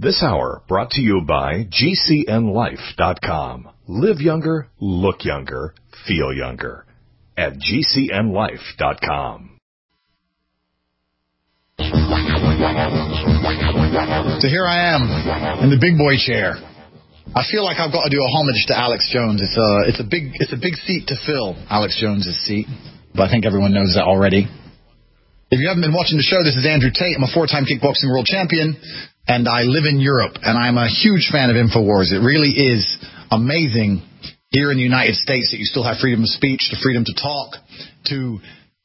This hour brought to you by GCNLife.com. Live younger, look younger, feel younger at GCNLife.com. So here I am in the big boy chair. I feel like I've got to do a homage to Alex Jones. It's a big seat to fill, Alex Jones' seat, but I think everyone knows that already. If you haven't been watching the show, this is Andrew Tate. I'm a four-time kickboxing world champion, and I live in Europe, and I'm a huge fan of InfoWars. It really is amazing here in the United States that you still have freedom of speech, the freedom to talk, to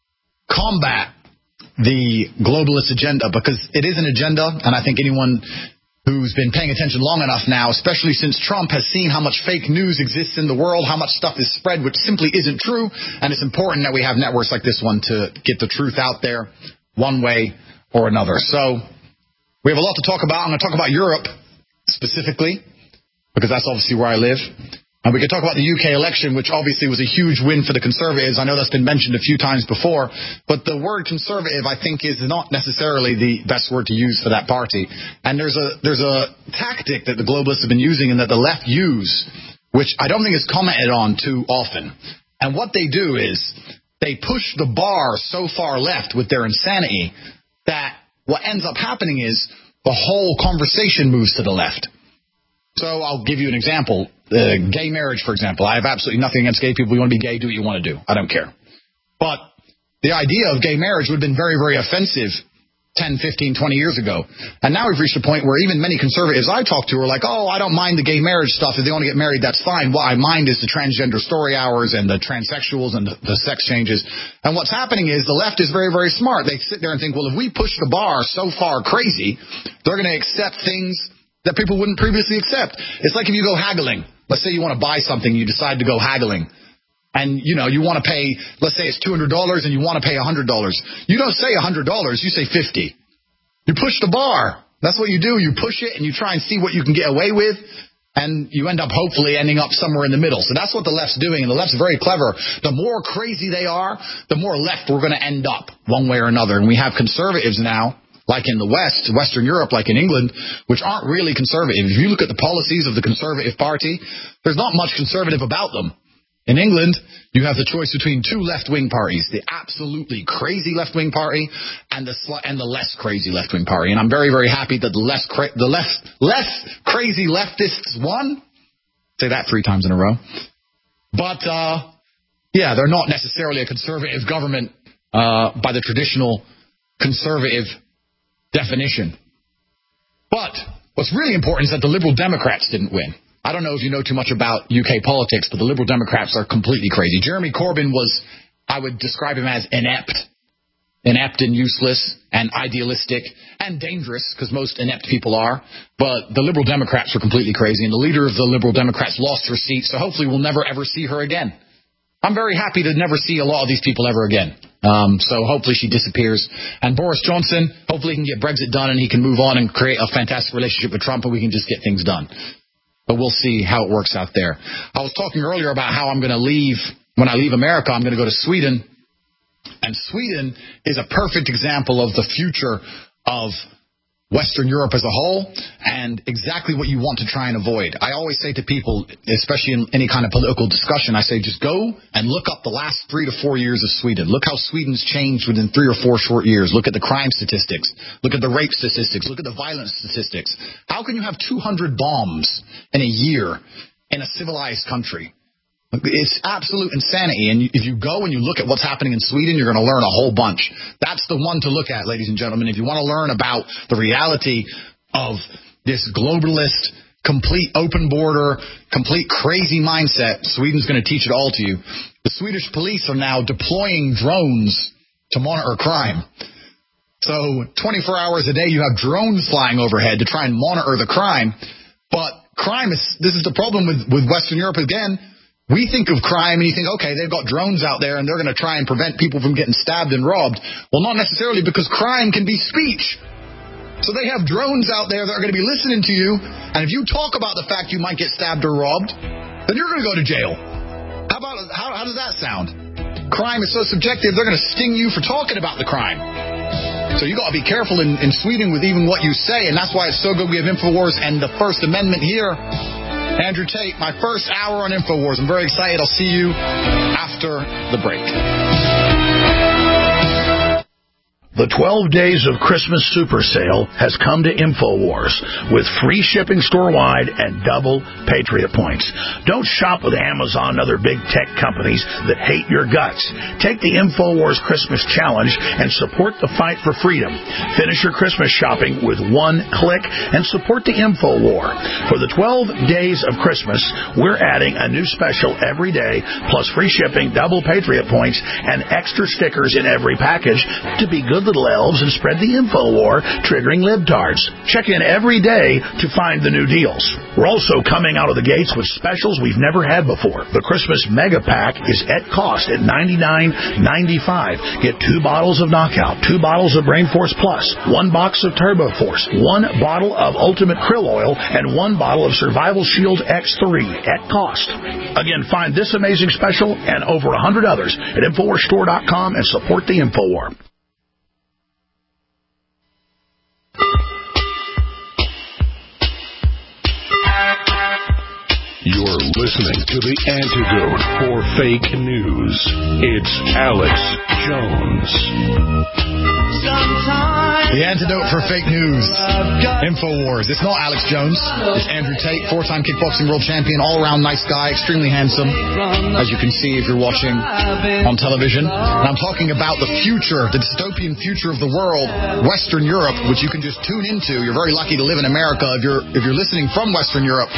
combat the globalist agenda, because it is an agenda, and I think anyone who's been paying attention long enough now, especially since Trump, has seen how much fake news exists in the world, how much stuff is spread which simply isn't true, and it's important that we have networks like this one to get the truth out there one way or another. So we have a lot to talk about. I'm going to talk about Europe specifically, because that's obviously where I live. And we could talk about the UK election, which obviously was a huge win for the Conservatives. I know that's been mentioned a few times before, but the word conservative, I think, is not necessarily the best word to use for that party. And there's a tactic that the globalists have been using and that the left use, which I don't think is commented on too often. And what they do is they push the bar so far left with their insanity that what ends up happening is the whole conversation moves to the left. So I'll give you an example. Gay marriage, for example. I have absolutely nothing against gay people. You want to be gay, do what you want to do. I don't care. But the idea of gay marriage would have been very, very offensive 10, 15, 20 years ago. And now we've reached a point where even many conservatives I talk to are like, oh, I don't mind the gay marriage stuff. If they want to get married, that's fine. What I mind is the transgender story hours and the transsexuals and the sex changes. And what's happening is the left is very, very smart. They sit there and think, well, if we push the bar so far crazy, they're going to accept things that people wouldn't previously accept. It's like if you go haggling. Let's say you want to buy something, you decide to go haggling. And, you want to pay, let's say it's $200 and you want to pay $100. You don't say $100, you say $50. You push the bar. That's what you do. You push it and you try and see what you can get away with. And you end up hopefully ending up somewhere in the middle. So that's what the left's doing. And the left's very clever. The more crazy they are, the more left we're going to end up one way or another. And we have conservatives now, like in the West, Western Europe, like in England, which aren't really conservative. If you look at the policies of the Conservative Party, there's not much conservative about them. In England, you have the choice between two left-wing parties, the absolutely crazy left-wing party and the less crazy left-wing party. And I'm very, very happy that the less crazy leftists won. Say that 3 times in a row. But, they're not necessarily a conservative government by the traditional conservative definition. But what's really important is that the Liberal Democrats didn't win. I don't know if you know too much about UK politics, but the Liberal Democrats are completely crazy. Jeremy Corbyn was, I would describe him as inept and useless and idealistic and dangerous, because most inept people are. But the Liberal Democrats were completely crazy, and the leader of the Liberal Democrats lost her seat, so hopefully we'll never ever see her again. I'm very happy to never see a lot of these people ever again. So hopefully she disappears. And Boris Johnson, hopefully he can get Brexit done and he can move on and create a fantastic relationship with Trump and we can just get things done. But we'll see how it works out there. I was talking earlier about how I'm going to leave. When I leave America, I'm going to go to Sweden. And Sweden is a perfect example of the future of Western Europe as a whole, and exactly what you want to try and avoid. I always say to people, especially in any kind of political discussion, I say just go and look up the last 3 to 4 years of Sweden. Look how Sweden's changed within 3 or 4 short years. Look at the crime statistics. Look at the rape statistics. Look at the violence statistics. How can you have 200 bombs in a year in a civilized country? It's absolute insanity, and if you go and you look at what's happening in Sweden, you're going to learn a whole bunch. That's the one to look at, ladies and gentlemen. If you want to learn about the reality of this globalist, complete open border, complete crazy mindset, Sweden's going to teach it all to you. The Swedish police are now deploying drones to monitor crime. So 24 hours a day you have drones flying overhead to try and monitor the crime. But this is the problem with Western Europe again. We think of crime and you think, okay, they've got drones out there and they're going to try and prevent people from getting stabbed and robbed. Well, not necessarily, because crime can be speech. So they have drones out there that are going to be listening to you. And if you talk about the fact you might get stabbed or robbed, then you're going to go to jail. How does that sound? Crime is so subjective, they're going to sting you for talking about the crime. So you got to be careful in Sweden with even what you say, and that's why it's so good we have InfoWars and the First Amendment here. Andrew Tate, my first hour on InfoWars. I'm very excited. I'll see you after the break. The 12 Days of Christmas Super Sale has come to InfoWars with free shipping store-wide and double Patriot points. Don't shop with Amazon and other big tech companies that hate your guts. Take the InfoWars Christmas Challenge and support the fight for freedom. Finish your Christmas shopping with one click and support the InfoWar. For the 12 Days of Christmas, we're adding a new special every day, plus free shipping, double Patriot points, and extra stickers in every package to be good little elves and spread the info war, triggering libtards. Check in every day to find the new deals. We're also coming out of the gates with specials we've never had before. The Christmas Mega Pack is at cost at $99.95. Get 2 bottles of Knockout, 2 bottles of Brain Force Plus, 1 box of Turbo Force, 1 bottle of Ultimate Krill Oil, and 1 bottle of Survival Shield X3 at cost. Again, find this amazing special and over 100 others at InfoWarsStore.com and support the InfoWar. You're listening to the antidote for fake news. It's Alex Jones. The antidote for fake news. InfoWars. It's not Alex Jones. It's Andrew Tate, 4-time kickboxing world champion, all-around nice guy, extremely handsome, as you can see if you're watching on television. And I'm talking about the future, the dystopian future of the world, Western Europe, which you can just tune into. You're very lucky to live in America. If you're listening from Western Europe,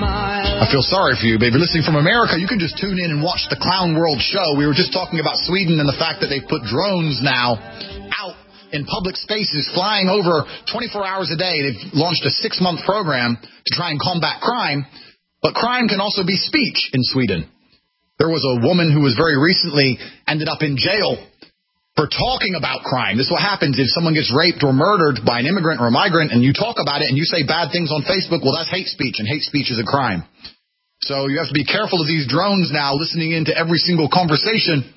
I feel sorry for you, but if you're listening from America, you can just tune in and watch the Clown World show. We were just talking about Sweden and the fact that they've put drones now out in public spaces, flying over 24 hours a day. They've launched a 6-month program to try and combat crime, but crime can also be speech in Sweden. There was a woman who was very recently ended up in jail for talking about crime. This is what happens if someone gets raped or murdered by an immigrant or a migrant, and you talk about it and you say bad things on Facebook, well, that's hate speech, and hate speech is a crime. So you have to be careful of these drones now listening into every single conversation.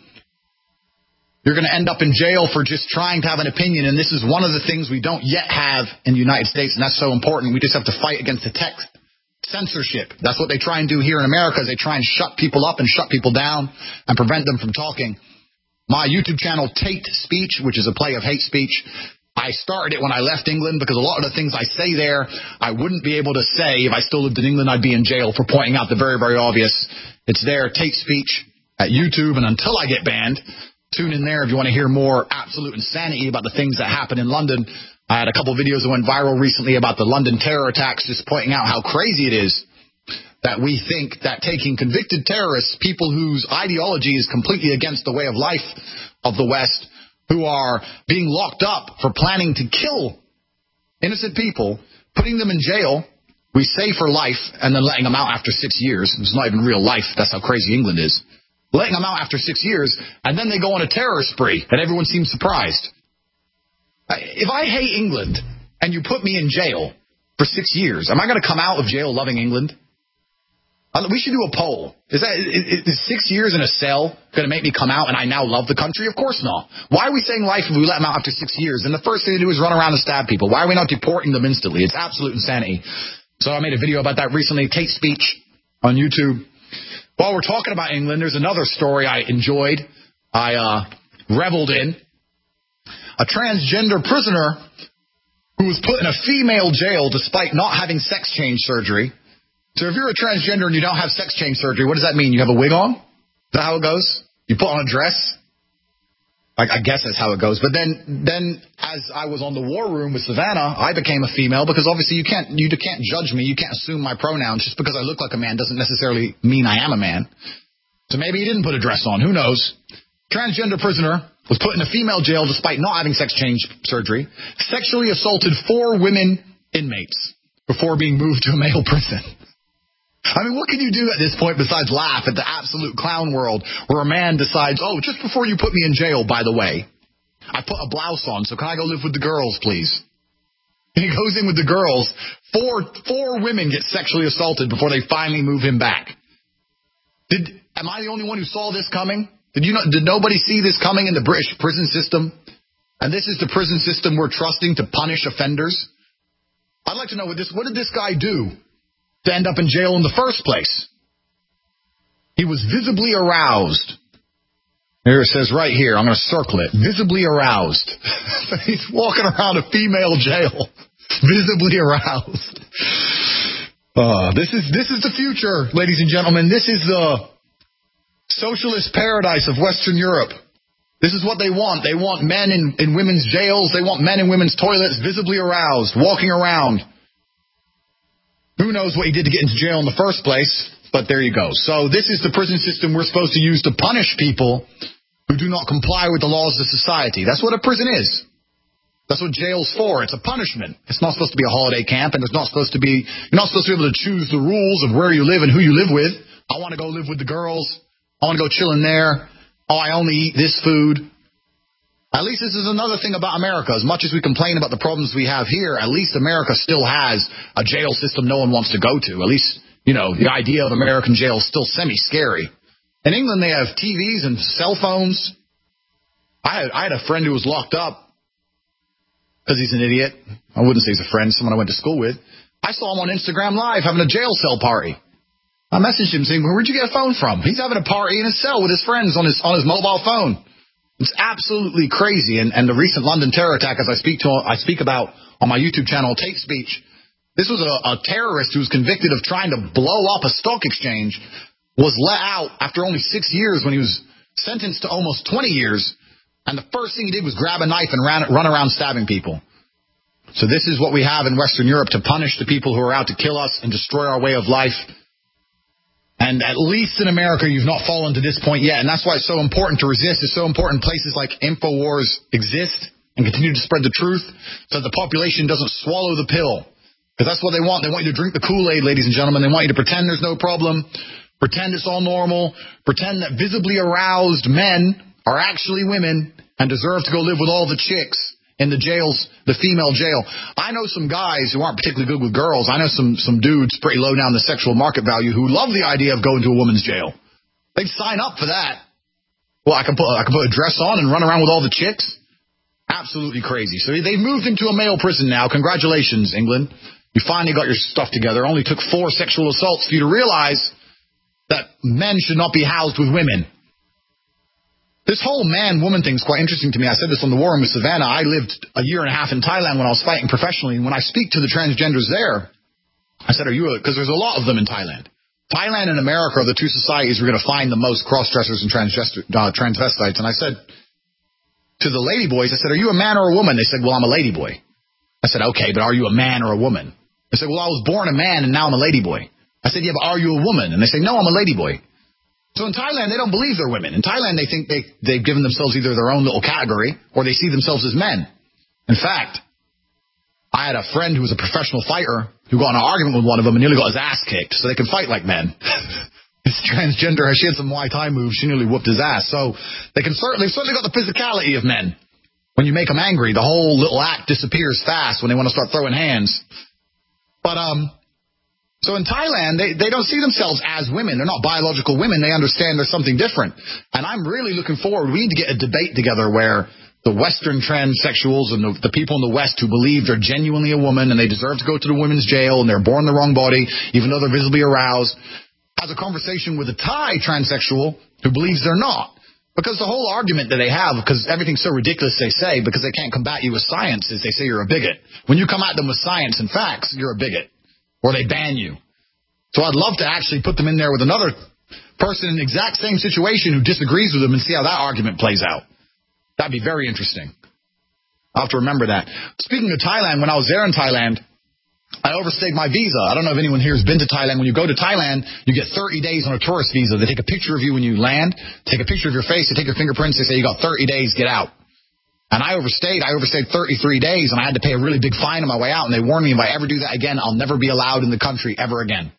You're going to end up in jail for just trying to have an opinion, and this is one of the things we don't yet have in the United States, and that's so important. We just have to fight against the tech censorship. That's what they try and do here in America, is they try and shut people up and shut people down and prevent them from talking. My YouTube channel, Tate Speech, which is a play of hate speech, I started it when I left England because a lot of the things I say there, I wouldn't be able to say if I still lived in England. I'd be in jail for pointing out the very, very obvious. It's there, Tate Speech, at YouTube. And until I get banned, tune in there if you want to hear more absolute insanity about the things that happen in London. I had a couple videos that went viral recently about the London terror attacks, just pointing out how crazy it is that we think that taking convicted terrorists, people whose ideology is completely against the way of life of the West, who are being locked up for planning to kill innocent people, putting them in jail, we say for life, and then letting them out after 6 years. It's not even real life. That's how crazy England is. Letting them out after 6 years, and then they go on a terror spree, and everyone seems surprised. If I hate England, and you put me in jail for 6 years, am I going to come out of jail loving England? We should do a poll. Is 6 years in a cell going to make me come out and I now love the country? Of course not. Why are we saying life if we let them out after 6 years? And the first thing they do is run around and stab people. Why are we not deporting them instantly? It's absolute insanity. So I made a video about that recently, Tate Speech, on YouTube. While we're talking about England, there's another story I enjoyed. I reveled in. A transgender prisoner who was put in a female jail despite not having sex change surgery. So if you're a transgender and you don't have sex change surgery, what does that mean? You have a wig on? Is that how it goes? You put on a dress? I guess that's how it goes. But then as I was on the war room with Savannah, I became a female because obviously you can't judge me. You can't assume my pronouns. Just because I look like a man doesn't necessarily mean I am a man. So maybe he didn't put a dress on. Who knows? Transgender prisoner was put in a female jail despite not having sex change surgery, sexually assaulted 4 women inmates before being moved to a male prison. I mean, what can you do at this point besides laugh at the absolute clown world where a man decides, oh, just before you put me in jail, by the way, I put a blouse on, so can I go live with the girls, please? And he goes in with the girls. Four women get sexually assaulted before they finally move him back. Am I the only one who saw this coming? Did nobody see this coming in the British prison system? And this is the prison system we're trusting to punish offenders? I'd like to know what did this guy do to end up in jail in the first place? He was visibly aroused. Here it says right here, I'm going to circle it, visibly aroused. He's walking around a female jail, visibly aroused. This is the future, ladies and gentlemen. This is the socialist paradise of Western Europe. This is what they want. They want men in women's jails. They want men in women's toilets, visibly aroused, walking around. Who knows what he did to get into jail in the first place, but there you go. So this is the prison system we're supposed to use to punish people who do not comply with the laws of society. That's what a prison is. That's what jail's for. It's a punishment. It's not supposed to be a holiday camp, and you're not supposed to be able to choose the rules of where you live and who you live with. I want to go live with the girls. I want to go chill in there. Oh, I only eat this food. At least this is another thing about America. As much as we complain about the problems we have here, at least America still has a jail system no one wants to go to. At least, the idea of American jail is still semi-scary. In England, they have TVs and cell phones. I had a friend who was locked up because he's an idiot. I wouldn't say he's a friend, someone I went to school with. I saw him on Instagram Live having a jail cell party. I messaged him saying, where'd you get a phone from? He's having a party in his cell with his friends on his mobile phone. It's absolutely crazy. And the recent London terror attack, as I speak about on my YouTube channel, Tape Speech, this was a terrorist who was convicted of trying to blow up a stock exchange, was let out after only 6 years when he was sentenced to almost 20 years. And the first thing he did was grab a knife and run around stabbing people. So this is what we have in Western Europe to punish the people who are out to kill us and destroy our way of life. And at least in America, you've not fallen to this point yet. And that's why it's so important to resist. It's so important places like InfoWars exist and continue to spread the truth so that the population doesn't swallow the pill. Because that's what they want. They want you to drink the Kool-Aid, ladies and gentlemen. They want you to pretend there's no problem, pretend it's all normal, pretend that visibly aroused men are actually women and deserve to go live with all the chicks in the jails, the female jail. I know some guys who aren't particularly good with girls. I know some dudes pretty low down the sexual market value who love the idea of going to a woman's jail. They'd sign up for that. Well, I can put a dress on and run around with all the chicks. Absolutely crazy. So they've moved into a male prison now. Congratulations, England. You finally got your stuff together. It only took 4 sexual assaults for you to realize that men should not be housed with women. This whole man-woman thing is quite interesting to me. I said this on the War Room with Savannah. I lived a year and a half in Thailand when I was fighting professionally. And when I speak to the transgenders there, I said, because there's a lot of them in Thailand. Thailand and America are the two societies we're going to find the most cross-dressers and transvestites. And I said to the ladyboys, I said, are you a man or a woman? They said, well, I'm a ladyboy. I said, okay, but are you a man or a woman? They said, well, I was born a man and now I'm a ladyboy. I said, yeah, but are you a woman? And they say, no, I'm a ladyboy. So in Thailand, they don't believe they're women. In Thailand, they think they've given themselves either their own little category or they see themselves as men. In fact, I had a friend who was a professional fighter who got in an argument with one of them and nearly got his ass kicked so they could fight like men. This transgender, she had some Muay Thai moves. She nearly whooped his ass. So they've certainly got the physicality of men. When you make them angry, the whole little act disappears fast when they want to start throwing hands. But so in Thailand, they don't see themselves as women. They're not biological women. They understand there's something different. And I'm really looking forward. We need to get a debate together where the Western transsexuals and the people in the West who believe they're genuinely a woman and they deserve to go to the women's jail and they're born in the wrong body, even though they're visibly aroused, has a conversation with a Thai transsexual who believes they're not. Because the whole argument that they have, because everything's so ridiculous they say, because they can't combat you with science, is they say you're a bigot. When you come at them with science and facts, you're a bigot. Or they ban you. So I'd love to actually put them in there with another person in the exact same situation who disagrees with them and see how that argument plays out. That'd be very interesting. I'll have to remember that. Speaking of Thailand, when I was there in Thailand, I overstayed my visa. I don't know if anyone here has been to Thailand. When you go to Thailand, you get 30 days on a tourist visa. They take a picture of you when you land, take a picture of your face, they take your fingerprints, they say you got 30 days, get out. And I overstayed 33 days, and I had to pay a really big fine on my way out, and they warned me if I ever do that again, I'll never be allowed in the country ever again.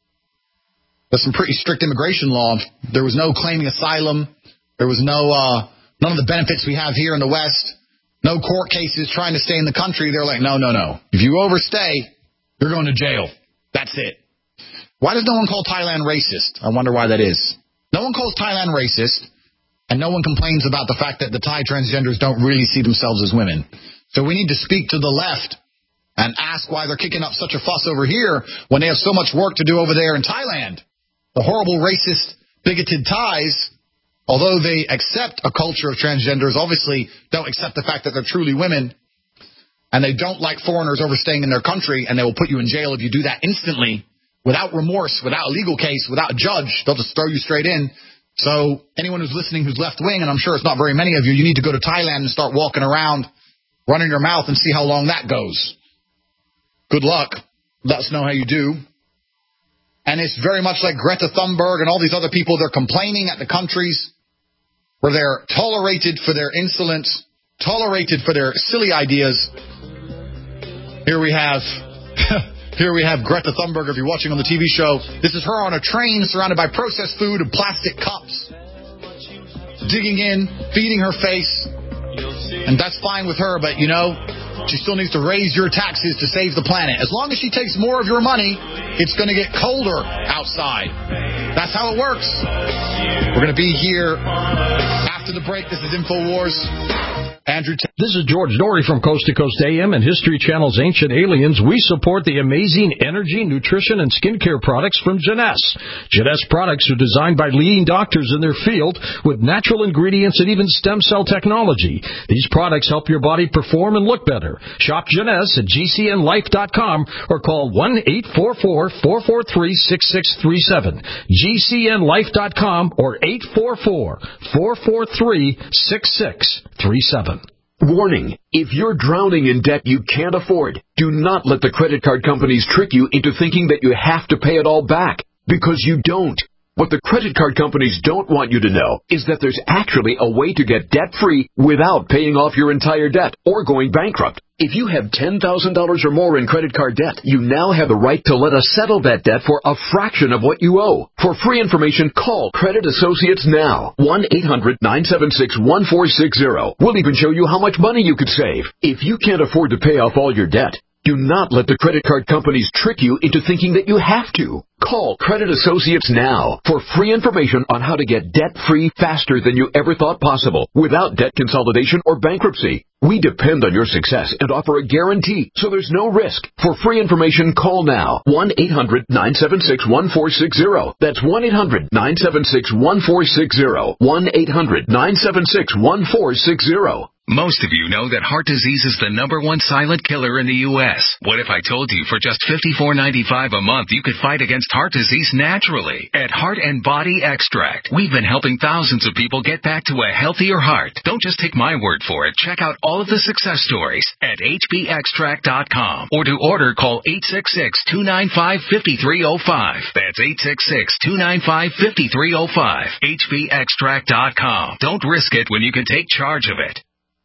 There's some pretty strict immigration law. There was no claiming asylum. There was none of the benefits we have here in the West. No court cases trying to stay in the country. They're like, no. If you overstay, you're going to jail. That's it. Why does no one call Thailand racist? I wonder why that is. No one calls Thailand racist. And no one complains about the fact that the Thai transgenders don't really see themselves as women. So we need to speak to the left and ask why they're kicking up such a fuss over here when they have so much work to do over there in Thailand. The horrible, racist, bigoted Thais, although they accept a culture of transgenders, obviously don't accept the fact that they're truly women. And they don't like foreigners overstaying in their country, and they will put you in jail if you do that instantly, without remorse, without a legal case, without a judge. They'll just throw you straight in. So anyone who's listening who's left-wing, and I'm sure it's not very many of you, you need to go to Thailand and start walking around, running your mouth, and see how long that goes. Good luck. Let us know how you do. And it's very much like Greta Thunberg and all these other people. They're complaining at the countries where they're tolerated for their insolence, tolerated for their silly ideas. Here we have Greta Thunberg, if you're watching on the TV show. This is her on a train surrounded by processed food and plastic cups, digging in, feeding her face. And that's fine with her, but, she still needs to raise your taxes to save the planet. As long as she takes more of your money, it's going to get colder outside. That's how it works. We're going to be here after the break. This is InfoWars. Andrew. This is George Dory from Coast to Coast AM and History Channel's Ancient Aliens. We support the amazing energy, nutrition, and skincare products from Jeunesse. Jeunesse products are designed by leading doctors in their field with natural ingredients and even stem cell technology. These products help your body perform and look better. Shop Jeunesse at GCNLife.com or call 1-844-443-6637. GCNLife.com or 844-443-6637. Warning, if you're drowning in debt you can't afford, do not let the credit card companies trick you into thinking that you have to pay it all back, because you don't. What the credit card companies don't want you to know is that there's actually a way to get debt-free without paying off your entire debt or going bankrupt. If you have $10,000 or more in credit card debt, you now have the right to let us settle that debt for a fraction of what you owe. For free information, call Credit Associates now. 1-800-976-1460. We'll even show you how much money you could save. If you can't afford to pay off all your debt, do not let the credit card companies trick you into thinking that you have to. Call Credit Associates now for free information on how to get debt-free faster than you ever thought possible without debt consolidation or bankruptcy. We depend on your success and offer a guarantee, so there's no risk. For free information, call now. 1-800-976-1460. That's 1-800-976-1460. 1-800-976-1460. Most of you know that heart disease is the #1 silent killer in the U.S. What if I told you for just $54.95 a month you could fight against heart disease naturally? At Heart and Body Extract, we've been helping thousands of people get back to a healthier heart. Don't just take my word for it. Check out all of the success stories at hbextract.com. Or to order, call 866-295-5305. That's 866-295-5305. hbextract.com. Don't risk it when you can take charge of it.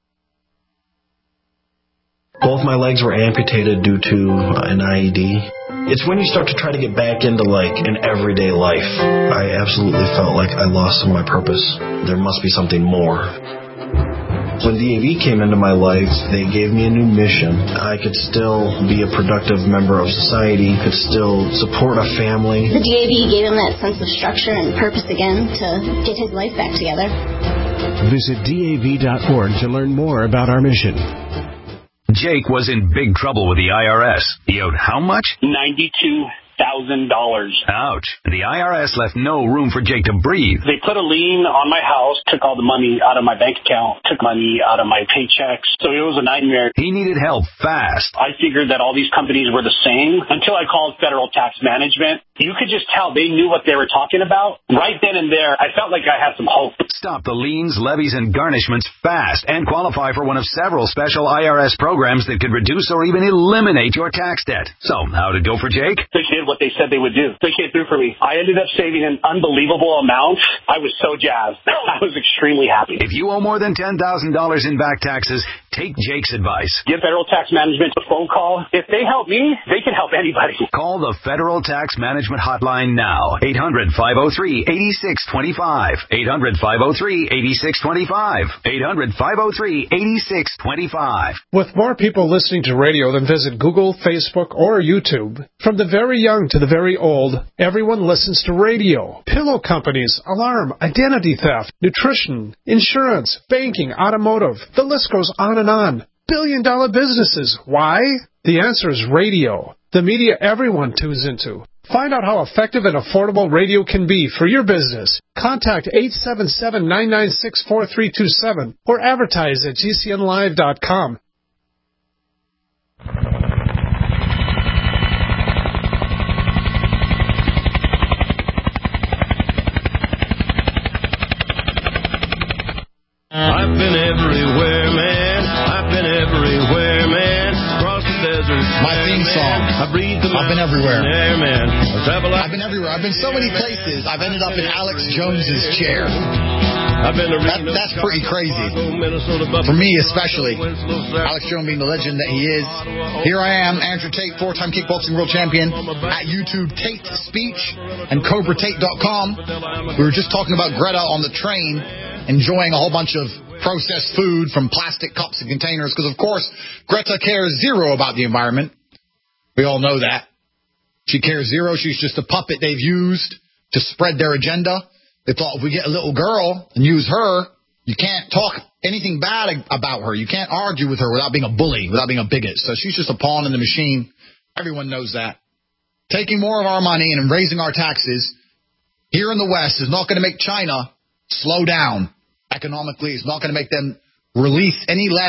Both my legs were amputated due to an IED. It's when you start to try to get back into, an everyday life. I absolutely felt like I lost some of my purpose. There must be something more. When DAV came into my life, they gave me a new mission. I could still be a productive member of society, could still support a family. The DAV gave him that sense of structure and purpose again to get his life back together. Visit DAV.org to learn more about our mission. Jake was in big trouble with the IRS. He owed how much? $92,000. Ouch. The IRS left no room for Jake to breathe. They put a lien on my house, took all the money out of my bank account, took money out of my paychecks. So it was a nightmare. He needed help fast. I figured that all these companies were the same until I called Federal Tax Management. You could just tell they knew what they were talking about. Right then and there, I felt like I had some hope. Stop the liens, levies, and garnishments fast and qualify for one of several special IRS programs that could reduce or even eliminate your tax debt. So, how'd it go for Jake? They did what they said they would do. They came through for me. I ended up saving an unbelievable amount. I was so jazzed. I was extremely happy. If you owe more than $10,000 in back taxes, Take Jake's advice. Give Federal Tax Management a phone call. If they help me, they can help anybody. Call the Federal Tax Management Hotline now. 800-503-8625. 800-503-8625. 800-503-8625. With more people listening to radio than visit Google, Facebook, or YouTube, from the very young to the very old, everyone listens to radio. Pillow companies, alarm, identity theft, nutrition, insurance, banking, automotive. The list goes on and on. Billion-dollar businesses. Why? The answer is radio. The media everyone tunes into. Find out how effective and affordable radio can be for your business. Contact 877-996-4327 or advertise at gcnlive.com. I've been everywhere, man. I've been everywhere, man. Across the desert. My theme song. I've been everywhere. Air, man. I've been everywhere. I've been so many places. I've ended up in Alex Jones's chair. That's pretty crazy. For me especially. Alex Jones being the legend that he is. Here I am, Andrew Tate, 4-time kickboxing world champion. At YouTube, Tate Speech and CobraTate.com. We were just talking about Greta on the train, enjoying a whole bunch of processed food from plastic cups and containers, because, of course, Greta cares zero about the environment. We all know that. She cares zero. She's just a puppet they've used to spread their agenda. They thought if we get a little girl and use her, you can't talk anything bad about her. You can't argue with her without being a bully, without being a bigot. So she's just a pawn in the machine. Everyone knows that. Taking more of our money and raising our taxes here in the West is not going to make China slow down economically. It's not going to make them release any less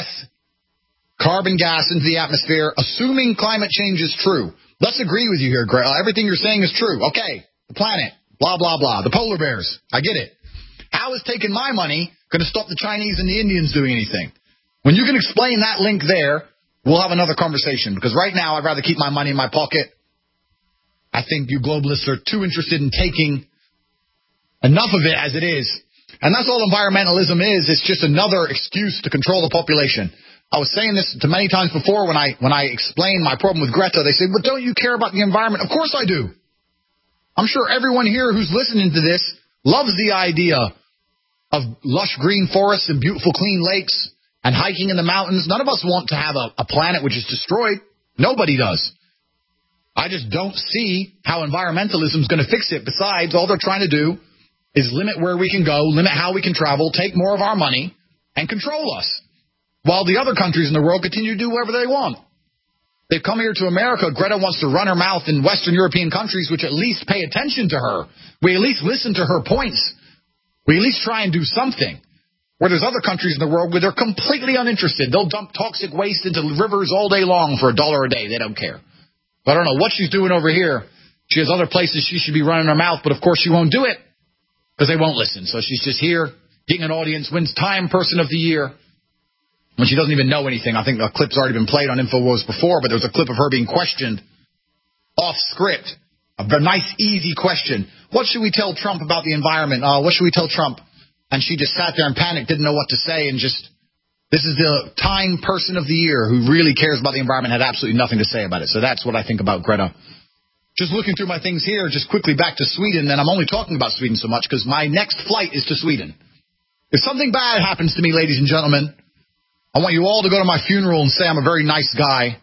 carbon gas into the atmosphere, assuming climate change is true. Let's agree with you here, Greg. Everything you're saying is true. Okay, the planet, blah, blah, blah. The polar bears, I get it. How is taking my money going to stop the Chinese and the Indians doing anything? When you can explain that link there, we'll have another conversation. Because right now, I'd rather keep my money in my pocket. I think you globalists are too interested in taking enough of it as it is. And that's all environmentalism is. It's just another excuse to control the population. I was saying this to many times before when I explained my problem with Greta. They said, but don't you care about the environment? Of course I do. I'm sure everyone here who's listening to this loves the idea of lush green forests and beautiful clean lakes and hiking in the mountains. None of us want to have a planet which is destroyed. Nobody does. I just don't see how environmentalism is going to fix it. Besides, all they're trying to do is limit where we can go, limit how we can travel, take more of our money, and control us, while the other countries in the world continue to do whatever they want. They've come here to America. Greta wants to run her mouth in Western European countries, which at least pay attention to her. We at least listen to her points. We at least try and do something. Where there's other countries in the world where they're completely uninterested. They'll dump toxic waste into rivers all day long for $1 a day. They don't care. But I don't know what she's doing over here. She has other places she should be running her mouth, but of course she won't do it because they won't listen. So she's just here, getting an audience, wins Time Person of the Year, when she doesn't even know anything. I think a clip's already been played on InfoWars before, but there was a clip of her being questioned off script. A nice, easy question. What should we tell Trump about the environment? What should we tell Trump? And she just sat there and panicked, didn't know what to say, and just, this is the Time Person of the Year who really cares about the environment, had absolutely nothing to say about it. So that's what I think about Greta. Just looking through my things here, just quickly back to Sweden, and I'm only talking about Sweden so much because my next flight is to Sweden. If something bad happens to me, ladies and gentlemen, I want you all to go to my funeral and say I'm a very nice guy.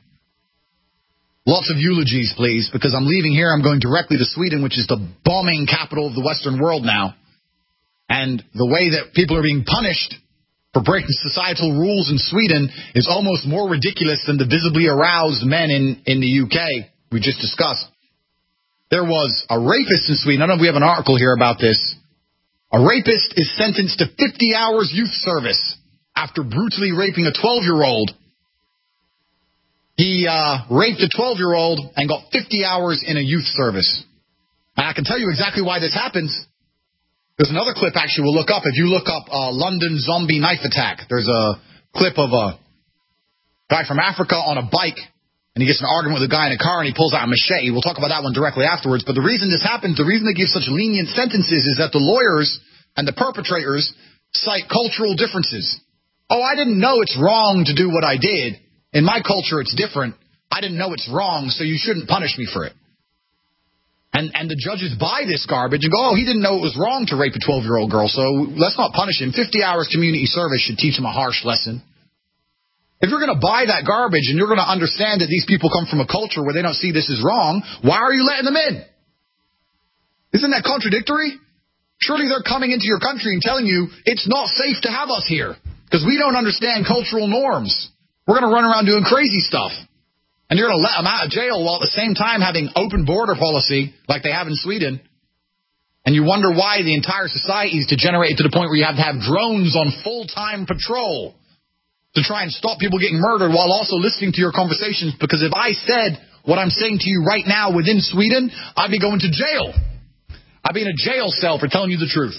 Lots of eulogies, please, because I'm leaving here. I'm going directly to Sweden, which is the bombing capital of the Western world now. And the way that people are being punished for breaking societal rules in Sweden is almost more ridiculous than the visibly aroused men in the UK we just discussed. There was a rapist in Sweden. I don't know if we have an article here about this. A rapist is sentenced to 50 hours youth service after brutally raping a 12-year-old. He raped a 12-year-old and got 50 hours in a youth service. And I can tell you exactly why this happens. There's another clip, actually, we'll look up. If you look up London zombie knife attack, there's a clip of a guy from Africa on a bike, and he gets in an argument with a guy in a car, and he pulls out a machete. We'll talk about that one directly afterwards. But the reason this happens, the reason they give such lenient sentences is that the lawyers and the perpetrators cite cultural differences. Oh, I didn't know it's wrong to do what I did. In my culture, it's different. I didn't know it's wrong, so you shouldn't punish me for it. And the judges buy this garbage and go, oh, he didn't know it was wrong to rape a 12-year-old girl, so let's not punish him. 50 hours community service should teach him a harsh lesson. If you're going to buy that garbage and you're going to understand that these people come from a culture where they don't see this as wrong, why are you letting them in? Isn't that contradictory? Surely they're coming into your country and telling you it's not safe to have us here because we don't understand cultural norms. We're going to run around doing crazy stuff. And you're going to let them out of jail while at the same time having open border policy like they have in Sweden. And you wonder why the entire society is degenerated to the point where you have to have drones on full-time patrol to try and stop people getting murdered while also listening to your conversations. Because if I said what I'm saying to you right now within Sweden, I'd be going to jail. I'd be in a jail cell for telling you the truth.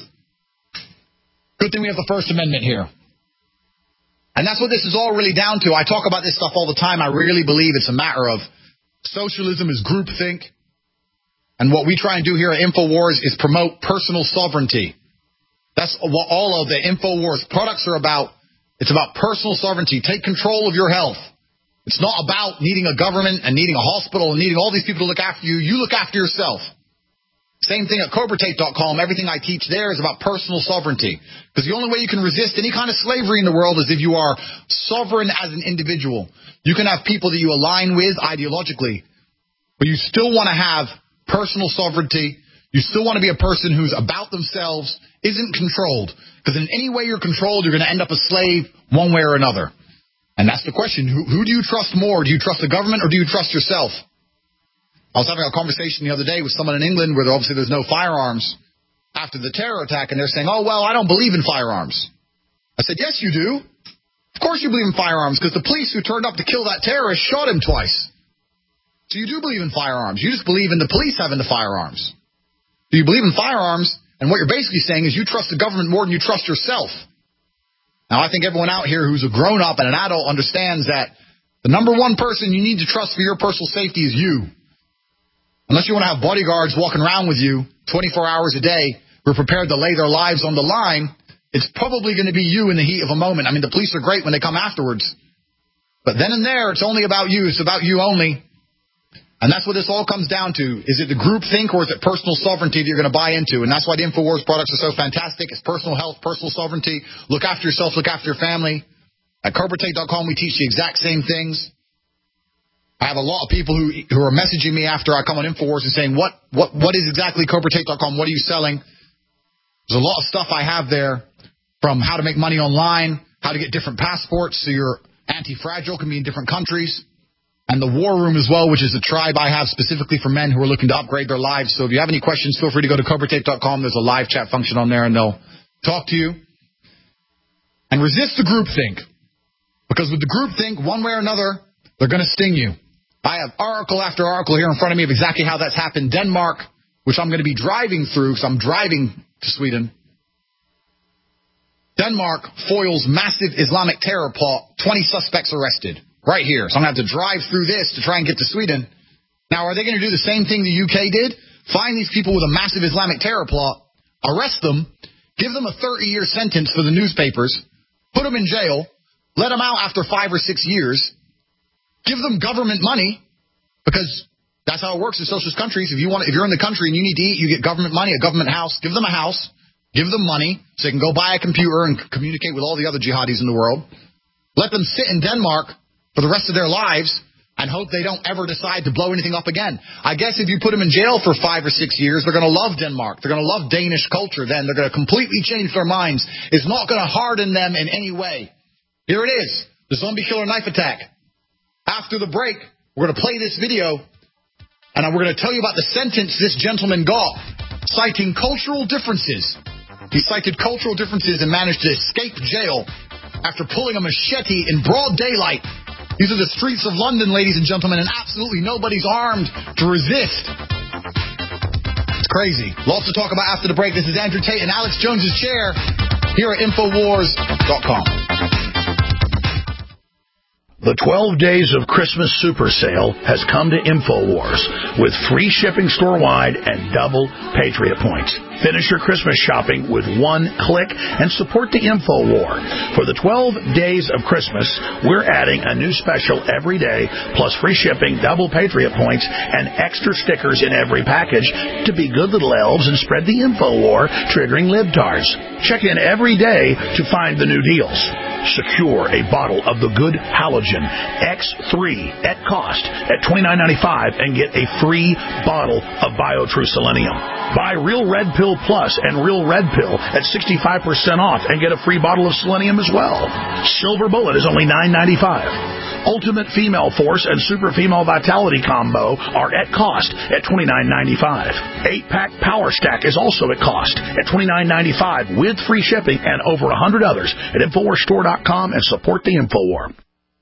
Good thing we have the First Amendment here. And that's what this is all really down to. I talk about this stuff all the time. I really believe it's a matter of socialism is groupthink. And what we try and do here at InfoWars is promote personal sovereignty. That's what all of the InfoWars products are about. It's about personal sovereignty. Take control of your health. It's not about needing a government and needing a hospital and needing all these people to look after you. You look after yourself. Same thing at CobraTape.com. Everything I teach there is about personal sovereignty. Because the only way you can resist any kind of slavery in the world is if you are sovereign as an individual. You can have people that you align with ideologically, but you still want to have personal sovereignty. You still want to be a person who's about themselves, isn't controlled. Because in any way you're controlled, you're going to end up a slave one way or another. And that's the question. Who do you trust more? Do you trust the government or do you trust yourself? I was having a conversation the other day with someone in England where obviously there's no firearms after the terror attack, and they're saying, oh, well, I don't believe in firearms. I said, yes, you do. Of course you believe in firearms, because the police who turned up to kill that terrorist shot him twice. So you do believe in firearms. You just believe in the police having the firearms. Do you believe in firearms? And what you're basically saying is you trust the government more than you trust yourself. Now, I think everyone out here who's a grown-up and an adult understands that the number one person you need to trust for your personal safety is you. Unless you want to have bodyguards walking around with you 24 hours a day who are prepared to lay their lives on the line, it's probably going to be you in the heat of a moment. I mean, the police are great when they come afterwards. But then and there, it's only about you. It's about you only. And that's what this all comes down to. Is it the group think or is it personal sovereignty that you're going to buy into? And that's why the InfoWars products are so fantastic. It's personal health, personal sovereignty. Look after yourself, look after your family. At CobraTape.com, we teach the exact same things. I have a lot of people who are messaging me after I come on InfoWars and saying, what is exactly CobraTape.com? What are you selling? There's a lot of stuff I have there, from how to make money online, how to get different passports so your anti-fragile can be in different countries, and the War Room as well, which is a tribe I have specifically for men who are looking to upgrade their lives. So if you have any questions, feel free to go to CobraTape.com. There's a live chat function on there, and they'll talk to you. And resist the groupthink, because with the groupthink, one way or another, they're going to sting you. I have article after article here in front of me of exactly how that's happened. Denmark, which I'm going to be driving through because I'm driving to Sweden. Denmark foils massive Islamic terror plot, 20 suspects arrested. Right here. So I'm going to have to drive through this to try and get to Sweden. Now, are they going to do the same thing the UK did? Find these people with a massive Islamic terror plot, arrest them, give them a 30-year sentence for the newspapers, put them in jail, let them out after 5 or 6 years, give them government money, because that's how it works in socialist countries. If you're in the country and you need to eat, you get government money, a government house. Give them a house, give them money so they can go buy a computer and communicate with all the other jihadis in the world. Let them sit in Denmark for the rest of their lives and hope they don't ever decide to blow anything up again. I guess if you put them in jail for 5 or 6 years, they're going to love Denmark. They're going to love Danish culture then. They're going to completely change their minds. It's not going to harden them in any way. Here it is, the zombie killer knife attack. After the break, we're going to play this video, and we're going to tell you about the sentence this gentleman got, citing cultural differences. He cited cultural differences and managed to escape jail after pulling a machete in broad daylight. These are the streets of London, ladies and gentlemen, and absolutely nobody's armed to resist. It's crazy. Lots to talk about after the break. This is Andrew Tate in Alex Jones's chair here at Infowars.com. The 12 Days of Christmas Super Sale has come to InfoWars with free shipping store-wide and double Patriot points. Finish your Christmas shopping with one click and support the InfoWar. For the 12 Days of Christmas, we're adding a new special every day, plus free shipping, double Patriot points, and extra stickers in every package to be good little elves and spread the InfoWar, triggering libtards. Check in every day to find the new deals. Secure a bottle of the good halogen X3 at cost at $29.95 and get a free bottle of BioTrue Selenium. Buy Real Red Pill Plus and Real Red Pill at 65% off and get a free bottle of Selenium as well. Silver Bullet is only $9.95. Ultimate Female Force and Super Female Vitality Combo are at cost at $29.95. 8-pack Power Stack is also at cost at $29.95 with free shipping and over 100 others at InfoWarsStore.com and support the InfoWar.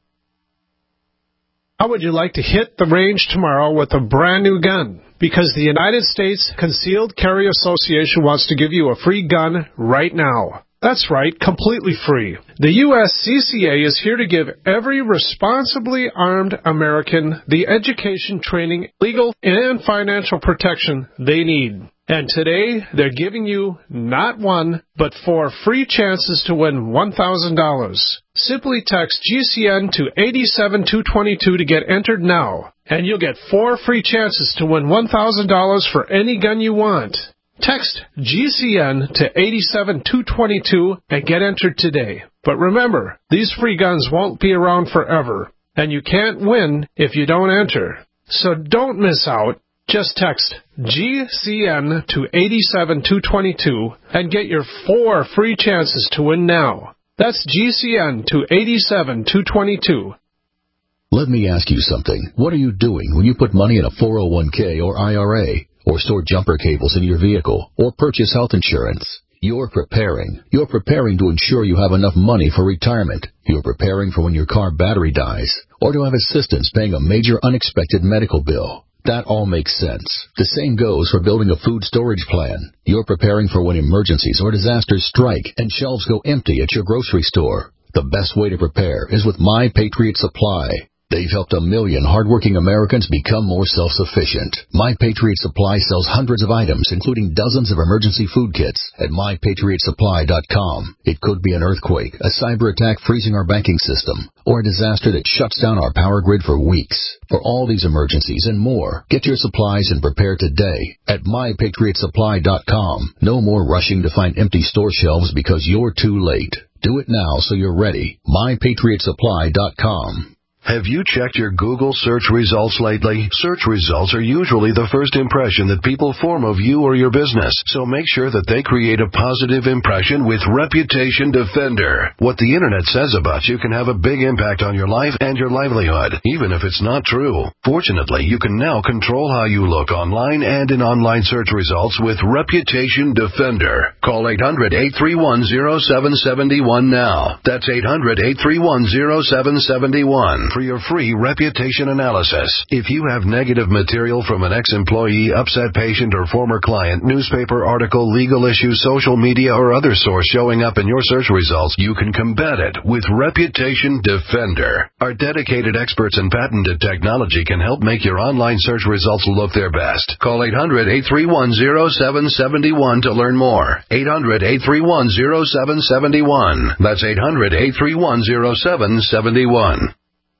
How would you like to hit the range tomorrow with a brand new gun? Because the United States Concealed Carry Association wants to give you a free gun right now. That's right, completely free. The USCCA is here to give every responsibly armed American the education, training, legal, and financial protection they need. And today, they're giving you not one, but 4 free chances to win $1,000. Simply text GCN to 87222 to get entered now, and you'll get 4 free chances to win $1,000 for any gun you want. Text GCN to 87222 and get entered today. But remember, these free guns won't be around forever, and you can't win if you don't enter. So don't miss out. Just text GCN to 87222 and get your 4 free chances to win now. That's GCN to 87222. Let me ask you something. What are you doing when you put money in a 401k or IRA? Or store jumper cables in your vehicle, or purchase health insurance? You're preparing. You're preparing to ensure you have enough money for retirement. You're preparing for when your car battery dies, or to have assistance paying a major unexpected medical bill. That all makes sense. The same goes for building a food storage plan. You're preparing for when emergencies or disasters strike and shelves go empty at your grocery store. The best way to prepare is with My Patriot Supply. They've helped 1 million hardworking Americans become more self-sufficient. My Patriot Supply sells hundreds of items, including dozens of emergency food kits at MyPatriotSupply.com. It could be an earthquake, a cyber attack freezing our banking system, or a disaster that shuts down our power grid for weeks. For all these emergencies and more, get your supplies and prepare today at MyPatriotSupply.com. No more rushing to find empty store shelves because you're too late. Do it now so you're ready. MyPatriotSupply.com. Have you checked your Google search results lately? Search results are usually the first impression that people form of you or your business, so make sure that they create a positive impression with Reputation Defender. What the internet says about you can have a big impact on your life and your livelihood, even if it's not true. Fortunately, you can now control how you look online and in online search results with Reputation Defender. Call 800-831-0771 now. That's 800-831-0771. For your free reputation analysis. If you have negative material from an ex-employee, upset patient, or former client, newspaper article, legal issue, social media, or other source showing up in your search results, you can combat it with Reputation Defender. Our dedicated experts in patented technology can help make your online search results look their best. Call 800-831-0771 to learn more. 800-831-0771. That's 800-831-0771.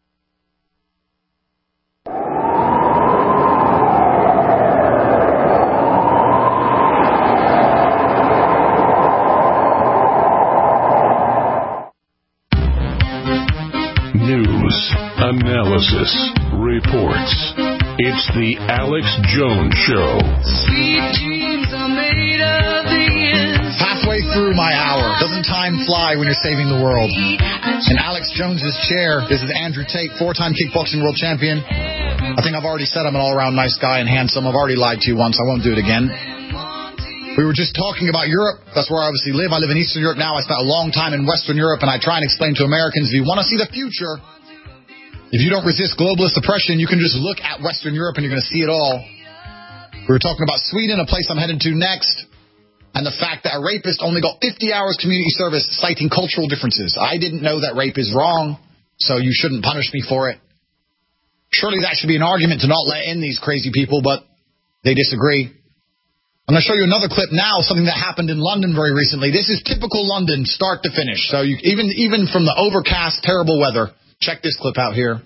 Analysis, reports. It's the Alex Jones Show. Sweet dreams are made of these. Halfway through my hour. Doesn't time fly when you're saving the world? In Alex Jones's chair, this is Andrew Tate, 4-time kickboxing world champion. I think I've already said I'm an all-around nice guy and handsome. I've already lied to you once. I won't do it again. We were just talking about Europe. That's where I obviously live. I live in Eastern Europe now. I spent a long time in Western Europe, and I try and explain to Americans, if you want to see the future, if you don't resist globalist oppression, you can just look at Western Europe and you're going to see it all. We were talking about Sweden, a place I'm headed to next, and the fact that a rapist only got 50 hours community service citing cultural differences. I didn't know that rape is wrong, so you shouldn't punish me for it. Surely that should be an argument to not let in these crazy people, but they disagree. I'm going to show you another clip now, something that happened in London very recently. This is typical London, start to finish. So even from the overcast, terrible weather, check this clip out here.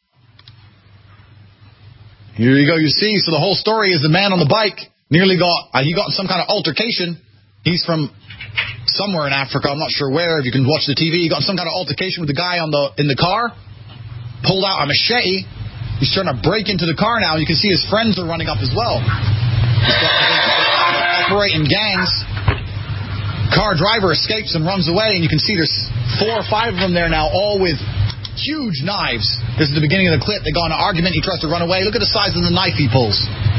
Here you go, you see. So the whole story is the man on the bike nearly got in some kind of altercation. He's from somewhere in Africa, I'm not sure where. If you can watch the TV, he got in some kind of altercation with the guy in the car, pulled out a machete. He's trying to break into the car now. You can see his friends are running up as well. He's operating gangs. Car driver escapes and runs away, and you can see there's 4 or 5 of them there now, all with huge knives. This is the beginning of the clip. They got in an argument. He tries to run away. Look at the size of the knife he pulls.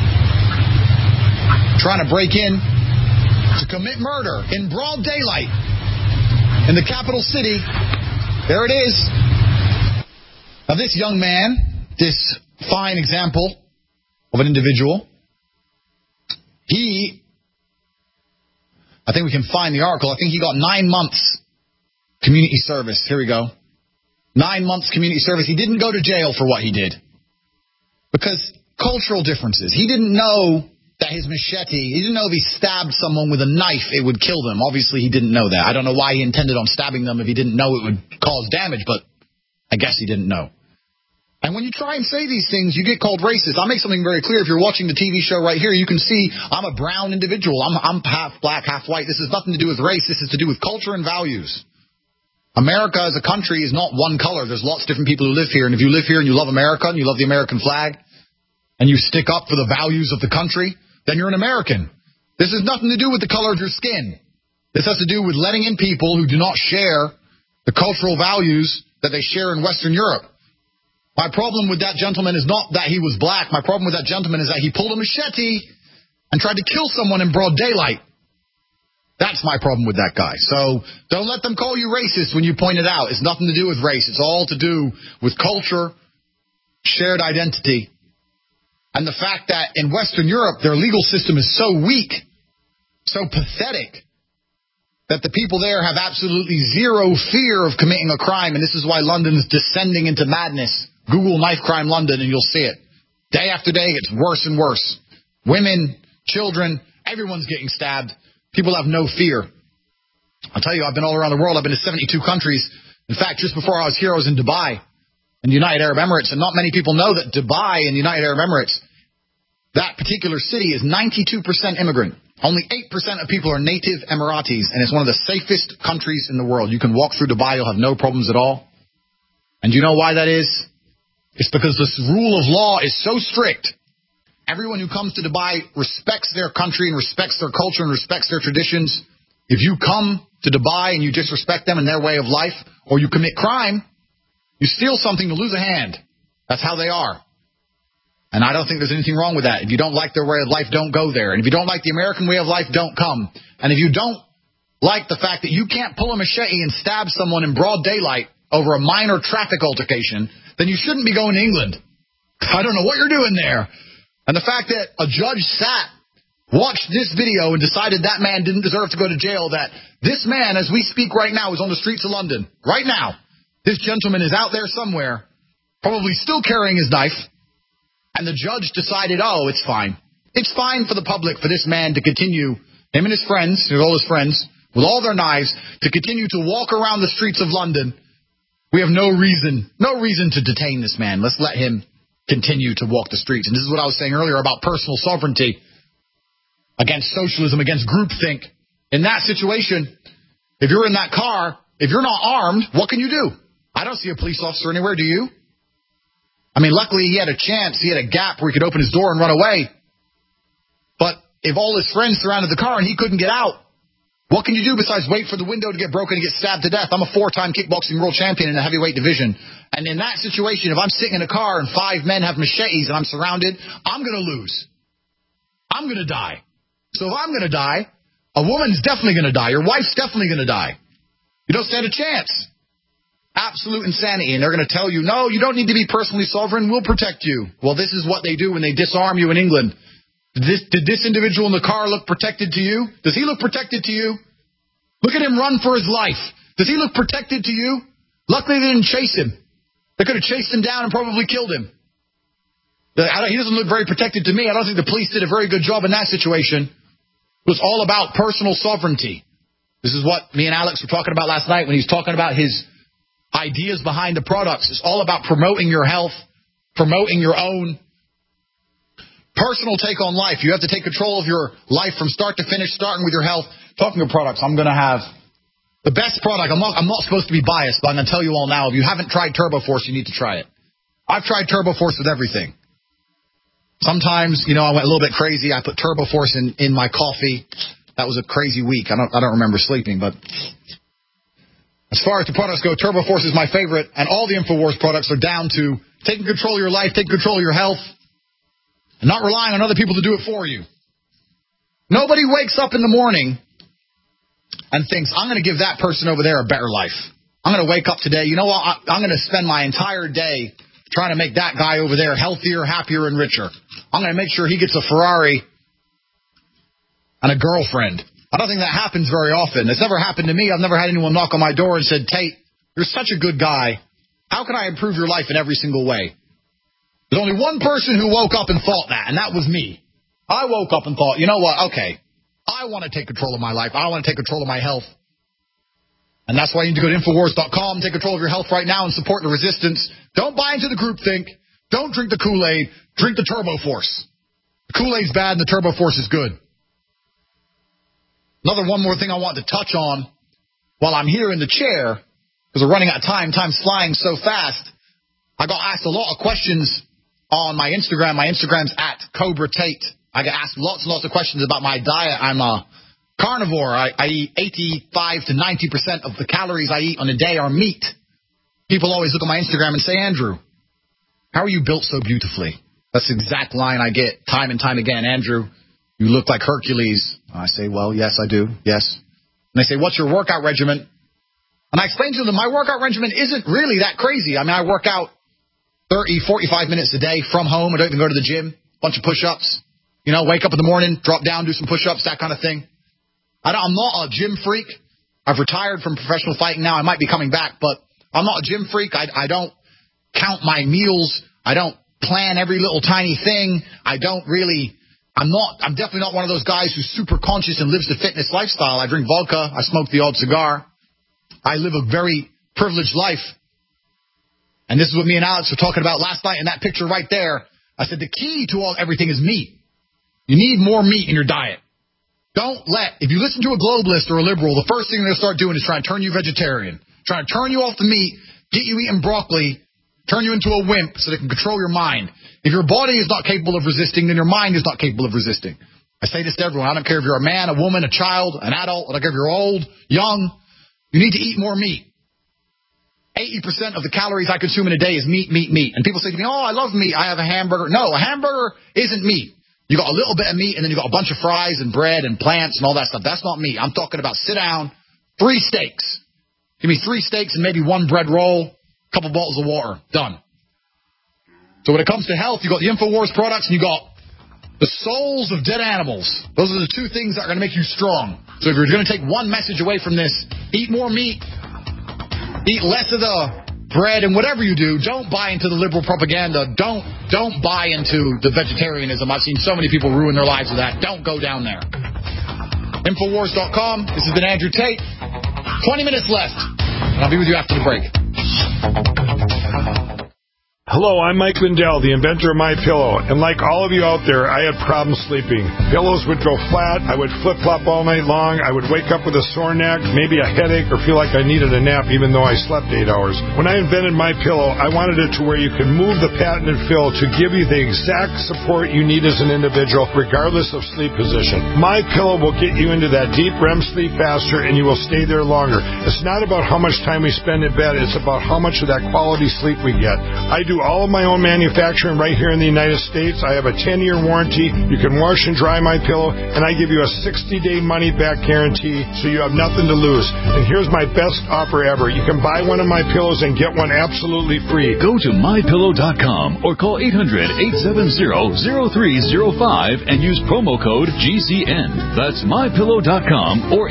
Trying to break in to commit murder in broad daylight in the capital city. There it is. Now this young man, this fine example of an individual, I think we can find the article. I think he got 9 months community service. Here we go. 9 months community service. He didn't go to jail for what he did. Because cultural differences. He didn't know that his machete, he didn't know if he stabbed someone with a knife, it would kill them. Obviously, he didn't know that. I don't know why he intended on stabbing them if he didn't know it would cause damage, but I guess he didn't know. And when you try and say these things, you get called racist. I'll make something very clear. If you're watching the TV show right here, you can see I'm a brown individual. I'm half black, half white. This has nothing to do with race. This is to do with culture and values. America as a country is not one color. There's lots of different people who live here. And if you live here and you love America and you love the American flag and you stick up for the values of the country, then you're an American. This has nothing to do with the color of your skin. This has to do with letting in people who do not share the cultural values that they share in Western Europe. My problem with that gentleman is not that he was black. My problem with that gentleman is that he pulled a machete and tried to kill someone in broad daylight. That's my problem with that guy. So don't let them call you racist when you point it out. It's nothing to do with race. It's all to do with culture, shared identity, and the fact that in Western Europe, their legal system is so weak, so pathetic, that the people there have absolutely zero fear of committing a crime. And this is why London is descending into madness. Google knife crime London and you'll see it. Day after day, it's worse and worse. Women, children, everyone's getting stabbed. People have no fear. I'll tell you, I've been all around the world. I've been to 72 countries. In fact, just before I was here, I was in Dubai, in the United Arab Emirates. And not many people know that Dubai in the United Arab Emirates, that particular city is 92% immigrant. Only 8% of people are native Emiratis. And it's one of the safest countries in the world. You can walk through Dubai, you'll have no problems at all. And you know why that is? It's because this rule of law is so strict. Everyone who comes to Dubai respects their country and respects their culture and respects their traditions. If you come to Dubai and you disrespect them and their way of life, or you commit crime, you steal something to lose a hand. That's how they are. And I don't think there's anything wrong with that. If you don't like their way of life, don't go there. And if you don't like the American way of life, don't come. And if you don't like the fact that you can't pull a machete and stab someone in broad daylight over a minor traffic altercation, then you shouldn't be going to England. I don't know what you're doing there. And the fact that a judge watched this video and decided that man didn't deserve to go to jail, that this man, as we speak right now, is on the streets of London. Right now. This gentleman is out there somewhere, probably still carrying his knife, and the judge decided, oh, it's fine. It's fine for the public for this man to continue, him and his friends, all his friends, with all their knives, to continue to walk around the streets of London. We have no reason to detain this man. Let's let him continue to walk the streets. And this is what I was saying earlier about personal sovereignty against socialism, against groupthink. In that situation, if you're in that car, if you're not armed, what can you do? I don't see a police officer anywhere, do you? I mean, luckily he had a chance. He had a gap where he could open his door and run away. But if all his friends surrounded the car and he couldn't get out, what can you do besides wait for the window to get broken and get stabbed to death? I'm a 4-time kickboxing world champion in the heavyweight division. And in that situation, if I'm sitting in a car and 5 men have machetes and I'm surrounded, I'm going to lose. I'm going to die. So if I'm going to die, a woman's definitely going to die. Your wife's definitely going to die. You don't stand a chance. Absolute insanity. And they're going to tell you, no, you don't need to be personally sovereign. We'll protect you. Well, this is what they do when they disarm you in England. Did this individual in the car look protected to you? Does he look protected to you? Look at him run for his life. Does he look protected to you? Luckily, they didn't chase him. They could have chased him down and probably killed him. He doesn't look very protected to me. I don't think the police did a very good job in that situation. It was all about personal sovereignty. This is what me and Alex were talking about last night when he was talking about his ideas behind the products. It's all about promoting your health, promoting your own personal take on life. You have to take control of your life from start to finish, starting with your health. Talking of products, I'm going to have the best product. I'm not supposed to be biased, but I'm going to tell you all now, if you haven't tried Turbo Force, you need to try it. I've tried Turbo Force with everything. Sometimes, I went a little bit crazy. I put Turbo Force in my coffee. That was a crazy week. I don't remember sleeping, but as far as the products go, Turbo Force is my favorite, and all the InfoWars products are down to taking control of your life, taking control of your health, and not relying on other people to do it for you. Nobody wakes up in the morning and thinks, I'm going to give that person over there a better life. I'm going to wake up today. You know what? I'm going to spend my entire day trying to make that guy over there healthier, happier, and richer. I'm going to make sure he gets a Ferrari and a girlfriend. I don't think that happens very often. It's never happened to me. I've never had anyone knock on my door and said, Tate, you're such a good guy. How can I improve your life in every single way? There's only one person who woke up and thought that, and that was me. I woke up and thought, you know what? Okay, I want to take control of my life. I want to take control of my health. And that's why you need to go to Infowars.com, take control of your health right now, and support the resistance. Don't buy into the groupthink. Don't drink the Kool-Aid. Drink the Turbo Force. The Kool-Aid's bad, and the Turbo Force is good. One more thing I want to touch on while I'm here in the chair, because we're running out of time. Time's flying so fast. I got asked a lot of questions on my Instagram. My Instagram's at Cobra Tate. I get asked lots and lots of questions about my diet. I'm a carnivore. I eat 85 to 90% of the calories I eat on a day are meat. People always look at my Instagram and say, Andrew, how are you built so beautifully? That's the exact line I get time and time again. Andrew, you look like Hercules. I say, well, yes, I do. Yes. And they say, what's your workout regimen? And I explain to them, my workout regimen isn't really that crazy. I mean, I work out 30, 45 minutes a day from home. I don't even go to the gym. Bunch of push-ups. Wake up in the morning, drop down, do some push-ups, that kind of thing. I'm not a gym freak. I've retired from professional fighting now. I might be coming back, but I'm not a gym freak. I don't count my meals. I don't plan every little tiny thing. I'm definitely not one of those guys who's super conscious and lives the fitness lifestyle. I drink vodka. I smoke the odd cigar. I live a very privileged life. And this is what me and Alex were talking about last night in that picture right there. I said the key to everything is meat. You need more meat in your diet. If you listen to a globalist or a liberal, the first thing they're going to start doing is trying to turn you vegetarian, trying to turn you off the meat, get you eating broccoli, turn you into a wimp so they can control your mind. If your body is not capable of resisting, then your mind is not capable of resisting. I say this to everyone. I don't care if you're a man, a woman, a child, an adult. I don't care if you're old, young. You need to eat more meat. 80% of the calories I consume in a day is meat, meat, meat. And people say to me, I love meat. I have a hamburger. No, a hamburger isn't meat. You got a little bit of meat, and then you got a bunch of fries and bread and plants and all that stuff. That's not meat. I'm talking about sit down, 3 steaks. Give me 3 steaks and maybe 1 bread roll, a couple bottles of water. Done. So when it comes to health, you got the InfoWars products, and you got the souls of dead animals. Those are the 2 things that are going to make you strong. So if you're going to take one message away from this, eat more meat, eat less of the bread, and whatever you do, don't buy into the liberal propaganda. Don't buy into the vegetarianism. I've seen so many people ruin their lives with that. Don't go down there. Infowars.com. This has been Andrew Tate. 20 minutes left, and I'll be with you after the break. Hello, I'm Mike Lindell, the inventor of MyPillow, and like all of you out there, I had problems sleeping. Pillows would go flat, I would flip-flop all night long, I would wake up with a sore neck, maybe a headache, or feel like I needed a nap even though I slept 8 hours. When I invented MyPillow, I wanted it to where you could move the patented fill to give you the exact support you need as an individual, regardless of sleep position. MyPillow will get you into that deep REM sleep faster, and you will stay there longer. It's not about how much time we spend in bed, it's about how much of that quality sleep we get. I do all of my own manufacturing right here in the United States. I have a 10-year warranty. You can wash and dry my pillow, and I give you a 60-day money-back guarantee, so you have nothing to lose. And here's my best offer ever. You can buy one of my pillows and get one absolutely free. Go to MyPillow.com or call 800-870-0305 and use promo code GCN. That's MyPillow.com or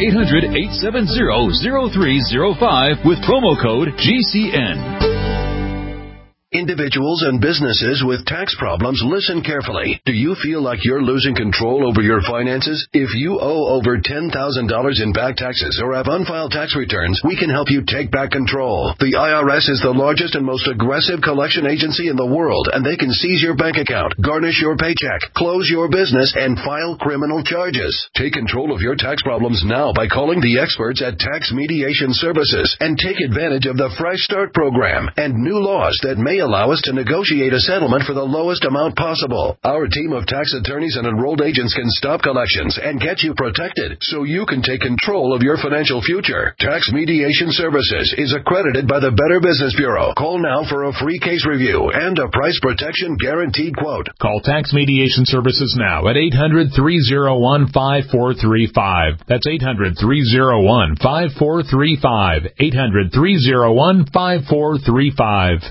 800-870-0305 with promo code GCN. Individuals and businesses with tax problems, listen carefully. Do you feel like you're losing control over your finances? If you owe over $10,000 in back taxes or have unfiled tax returns, we can help you take back control. The IRS is the largest and most aggressive collection agency in the world, and they can seize your bank account, garnish your paycheck, close your business, and file criminal charges. Take control of your tax problems now by calling the experts at Tax Mediation Services and take advantage of the Fresh Start program and new laws that may allow us to negotiate a settlement for the lowest amount possible. Our team of tax attorneys and enrolled agents can stop collections and get you protected so you can take control of your financial future. Tax Mediation Services is accredited by the Better Business Bureau. Call now for a free case review and a price protection guaranteed quote. Call Tax Mediation Services now at 800-301-5435. That's 800-301-5435. 800-301-5435.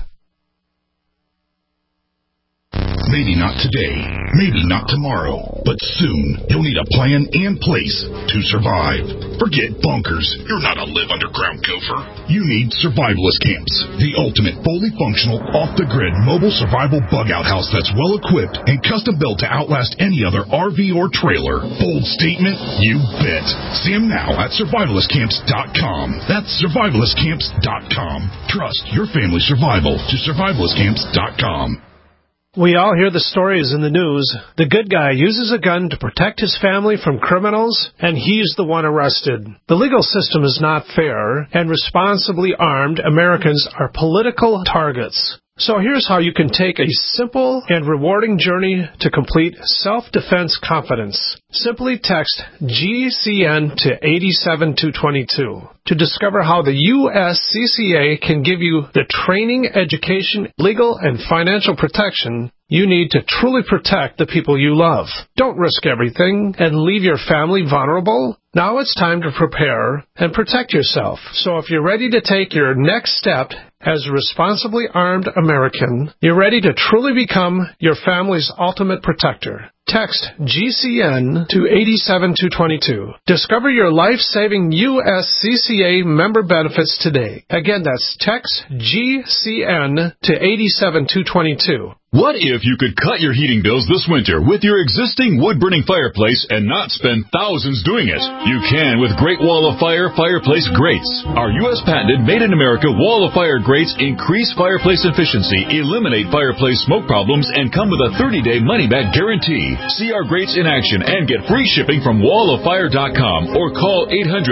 Maybe not today, maybe not tomorrow, but soon you'll need a plan in place to survive. Forget bunkers. You're not a live underground gopher. You need survivalist camps, the ultimate fully functional, off-the-grid mobile survival bug-out house that's well-equipped and custom-built to outlast any other RV or trailer. Bold statement? You bet. See them now at survivalistcamps.com. That's survivalistcamps.com. Trust your family's survival to survivalistcamps.com. We all hear the stories in the news. The good guy uses a gun to protect his family from criminals, and he's the one arrested. The legal system is not fair, and responsibly armed Americans are political targets. So here's how you can take a simple and rewarding journey to complete self-defense confidence. Simply text GCN to 87222 to discover how the USCCA can give you the training, education, legal, and financial protection you need to truly protect the people you love. Don't risk everything and leave your family vulnerable. Now it's time to prepare and protect yourself. So if you're ready to take your next step as a responsibly armed American, you're ready to truly become your family's ultimate protector. Text GCN to 87222. Discover your life-saving USCCA member benefits today. Again, that's text GCN to 87222. What if you could cut your heating bills this winter with your existing wood-burning fireplace and not spend thousands doing it? You can with Great Wall of Fire fireplace grates. Our U.S. patented made-in-America Wall of Fire grates increase fireplace efficiency, eliminate fireplace smoke problems, and come with a 30-day money-back guarantee. See our grates in action and get free shipping from walloffire.com or call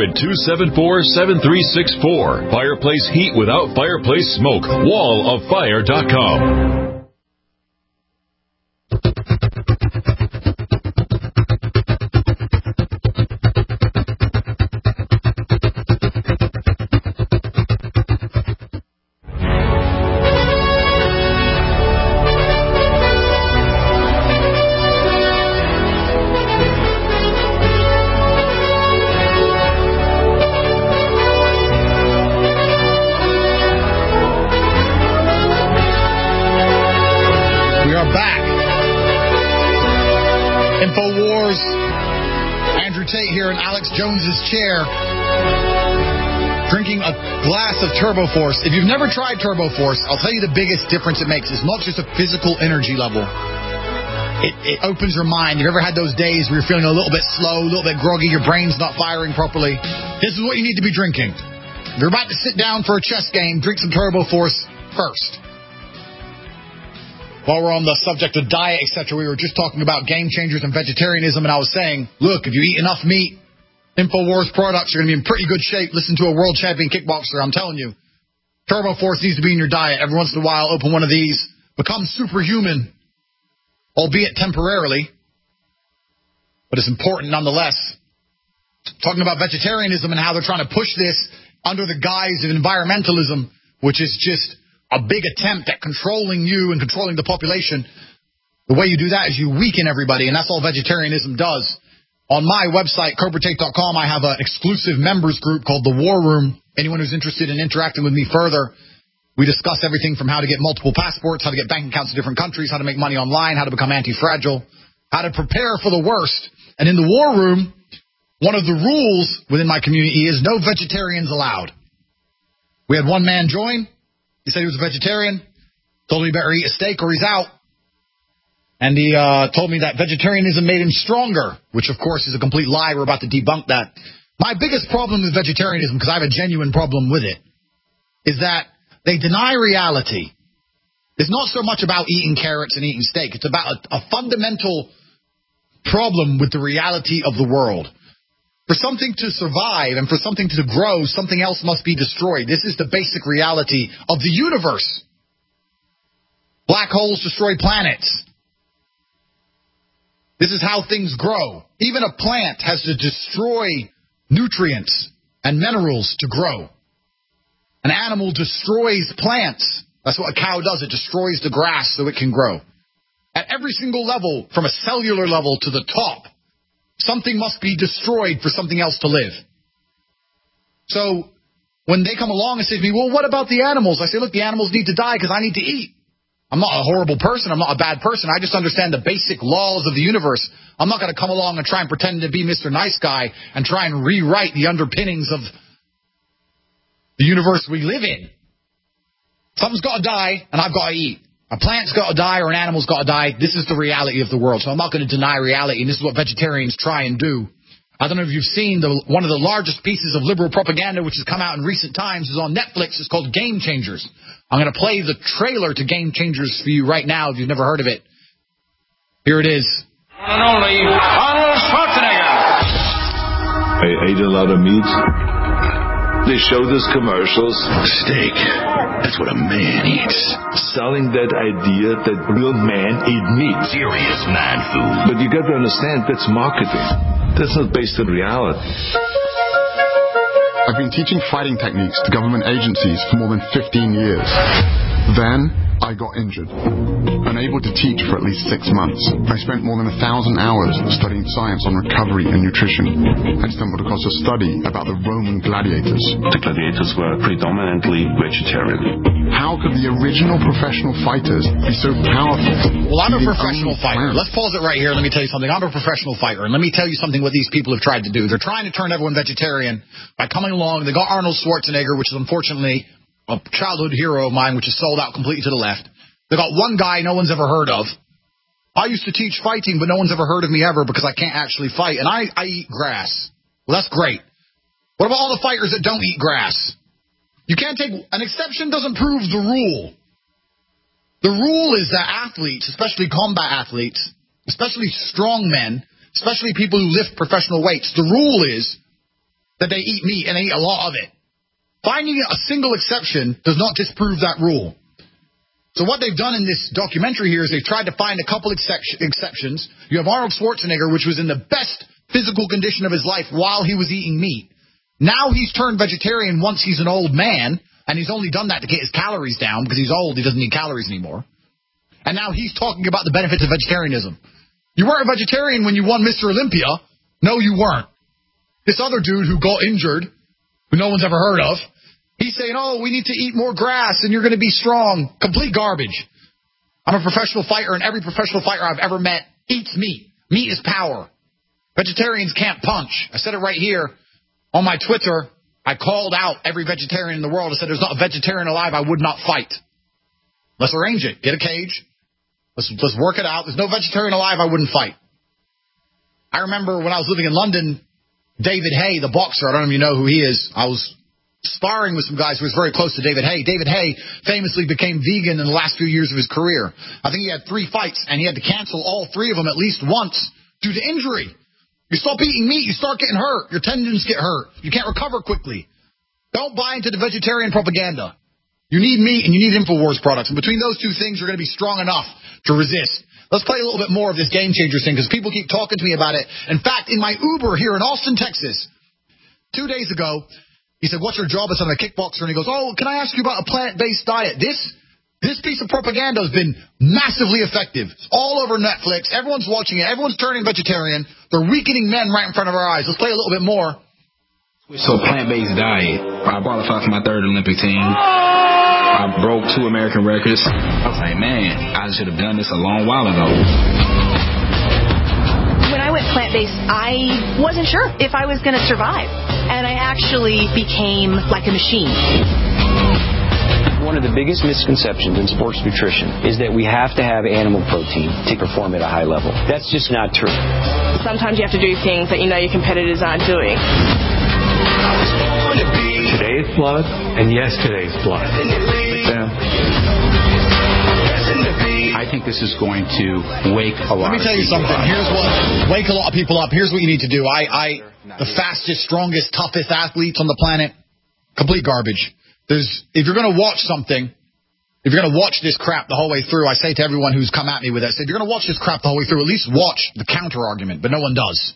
800-274-7364. Fireplace heat without fireplace smoke. walloffire.com. Jones's chair, drinking a glass of Turbo Force. If you've never tried Turbo Force, I'll tell you the biggest difference it makes. It's not just a physical energy level. It opens your mind. You've ever had those days where you're feeling a little bit slow, a little bit groggy, your brain's not firing properly? This is what you need to be drinking. If you're about to sit down for a chess game, drink some Turbo Force first. While we're on the subject of diet, etc., we were just talking about game changers and vegetarianism, and I was saying, look, if you eat enough meat, InfoWars products are going to be in pretty good shape. Listen to a world champion kickboxer, I'm telling you. Turbo Force needs to be in your diet. Every once in a while, open one of these. Become superhuman, albeit temporarily. But it's important nonetheless. Talking about vegetarianism and how they're trying to push this under the guise of environmentalism, which is just a big attempt at controlling you and controlling the population. The way you do that is you weaken everybody, and that's all vegetarianism does. On my website, CobraTape.com, I have an exclusive members group called The War Room. Anyone who's interested in interacting with me further, we discuss everything from how to get multiple passports, how to get bank accounts in different countries, how to make money online, how to become anti-fragile, how to prepare for the worst. And in The War Room, one of the rules within my community is no vegetarians allowed. We had one man join. He said he was a vegetarian. Told me he better eat a steak or he's out. And he told me that vegetarianism made him stronger, which, of course, is a complete lie. We're about to debunk that. My biggest problem with vegetarianism, because I have a genuine problem with it, is that they deny reality. It's not so much about eating carrots and eating steak. It's about a fundamental problem with the reality of the world. For something to survive and for something to grow, something else must be destroyed. This is the basic reality of the universe. Black holes destroy planets. This is how things grow. Even a plant has to destroy nutrients and minerals to grow. An animal destroys plants. That's what a cow does. It destroys the grass so it can grow. At every single level, from a cellular level to the top, something must be destroyed for something else to live. So when they come along and say to me, well, what about the animals? I say, look, the animals need to die because I need to eat. I'm not a horrible person. I'm not a bad person. I just understand the basic laws of the universe. I'm not going to come along and try and pretend to be Mr. Nice Guy and try and rewrite the underpinnings of the universe we live in. Something's got to die, and I've got to eat. A plant's got to die or an animal's got to die. This is the reality of the world. So I'm not going to deny reality, and this is what vegetarians try and do. I don't know if you've seen one of the largest pieces of liberal propaganda which has come out in recent times is on Netflix. It's called Game Changers. I'm going to play the trailer to Game Changers for you right now if you've never heard of it. Here it is. One and only Arnold Schwarzenegger. I ate a lot of meat. They showed us commercials. Steak. That's what a man eats. Selling that idea that real men eat meat. Serious man food. But you got to understand, that's marketing. That's not based on reality. I've been teaching fighting techniques to government agencies for more than 15 years. Then I got injured. Unable to teach for at least 6 months. I spent more than 1,000 hours studying science on recovery and nutrition. I stumbled across a study about the Roman gladiators. The gladiators were predominantly vegetarian. How could the original professional fighters be so powerful? Well, I'm a professional fighter. Let's pause it right here. Let me tell you something. I'm a professional fighter, and let me tell you something what these people have tried to do. They're trying to turn everyone vegetarian by coming along. They got Arnold Schwarzenegger, which is unfortunately a childhood hero of mine, which is sold out completely to the left. They got one guy no one's ever heard of. I used to teach fighting, but no one's ever heard of me ever because I can't actually fight, and I eat grass. Well, that's great. What about all the fighters that don't eat grass? You can't take an exception doesn't prove the rule. The rule is that athletes, especially combat athletes, especially strong men, especially people who lift professional weights, the rule is that they eat meat and they eat a lot of it. Finding a single exception does not disprove that rule. So what they've done in this documentary here is they've tried to find a couple exceptions. You have Arnold Schwarzenegger, which was in the best physical condition of his life while he was eating meat. Now he's turned vegetarian once he's an old man, and he's only done that to get his calories down because he's old. He doesn't need calories anymore. And now he's talking about the benefits of vegetarianism. You weren't a vegetarian when you won Mr. Olympia. No, you weren't. This other dude who got injured, who no one's ever heard of, he's saying, oh, we need to eat more grass and you're going to be strong. Complete garbage. I'm a professional fighter, and every professional fighter I've ever met eats meat. Meat is power. Vegetarians can't punch. I said it right here. On my Twitter, I called out every vegetarian in the world. I said, there's not a vegetarian alive I would not fight. Let's arrange it. Get a cage. Let's work it out. There's no vegetarian alive I wouldn't fight. I remember when I was living in London, David Hay, the boxer, I don't know if you know who he is. I was sparring with some guys who was very close to David Hay. David Hay famously became vegan in the last few years of his career. I think he had 3 fights, and he had to cancel all 3 of them at least once due to injury. You stop eating meat, you start getting hurt. Your tendons get hurt. You can't recover quickly. Don't buy into the vegetarian propaganda. You need meat and you need InfoWars products. And between those 2 things, you're going to be strong enough to resist. Let's play a little bit more of this Game Changers thing because people keep talking to me about it. In fact, in my Uber here in Austin, Texas, 2 days ago, he said, what's your job? I said, I'm a kickboxer. And he goes, oh, can I ask you about a plant-based diet? This piece of propaganda has been massively effective. It's all over Netflix. Everyone's watching it. Everyone's turning vegetarian. They're weakening men right in front of our eyes. Let's play a little bit more. So plant-based diet. I qualified for my 3rd Olympic team. I broke 2 American records. I was like, man, I should have done this a long while ago. When I went plant-based, I wasn't sure if I was going to survive. And I actually became like a machine. One of the biggest misconceptions in sports nutrition is that we have to have animal protein to perform at a high level. That's just not true. Sometimes you have to do things that you know your competitors aren't doing. Today's blood and yesterday's blood. I think this is going to wake a lot. Let me tell you something. Here's what wake a lot of people up. Here's what you need to do. The fastest, strongest, toughest athletes on the planet, complete garbage. If you're going to watch something, if you're going to watch this crap the whole way through, I say to everyone who's come at me with it, I say, if you're going to watch this crap the whole way through, at least watch the counter argument, but no one does.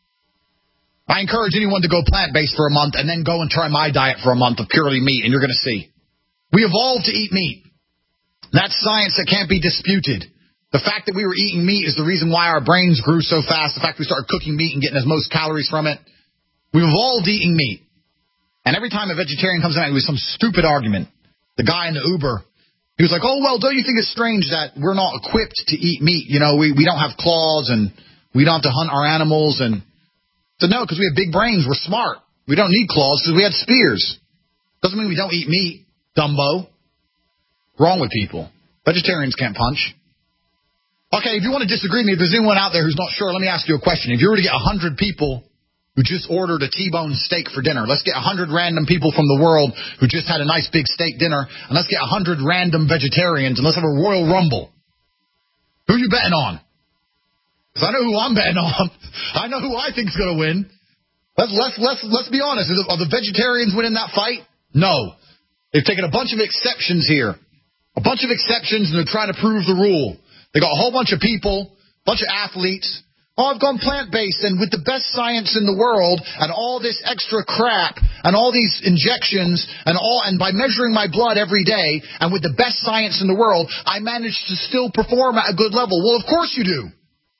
I encourage anyone to go plant-based for a month and then go and try my diet for a month of purely meat, and you're going to see. We evolved to eat meat. That's science that can't be disputed. The fact that we were eating meat is the reason why our brains grew so fast. The fact we started cooking meat and getting as most calories from it. We evolved eating meat. And every time a vegetarian comes at me with some stupid argument, the guy in the Uber, he was like, oh, well, don't you think it's strange that we're not equipped to eat meat? You know, we don't have claws and we don't have to hunt our animals. And so no, because we have big brains. We're smart. We don't need claws because we had spears. Doesn't mean we don't eat meat, Dumbo. Wrong with people. Vegetarians can't punch. Okay, if you want to disagree with me, if there's anyone out there who's not sure, let me ask you a question. If you were to get 100 people who just ordered a T-bone steak for dinner, let's get 100 random people from the world who just had a nice big steak dinner, and let's get 100 random vegetarians, and let's have a Royal Rumble. Who are you betting on? Because I know who I'm betting on. I know who I think's going to win. Let's be honest. Are the vegetarians winning that fight? No. They've taken a bunch of exceptions here. A bunch of exceptions, and they're trying to prove the rule. They got a whole bunch of people, a bunch of athletes. Oh, I've gone plant-based, and with the best science in the world, and all this extra crap, and all these injections, and by measuring my blood every day, and with the best science in the world, I managed to still perform at a good level. Well, of course you do.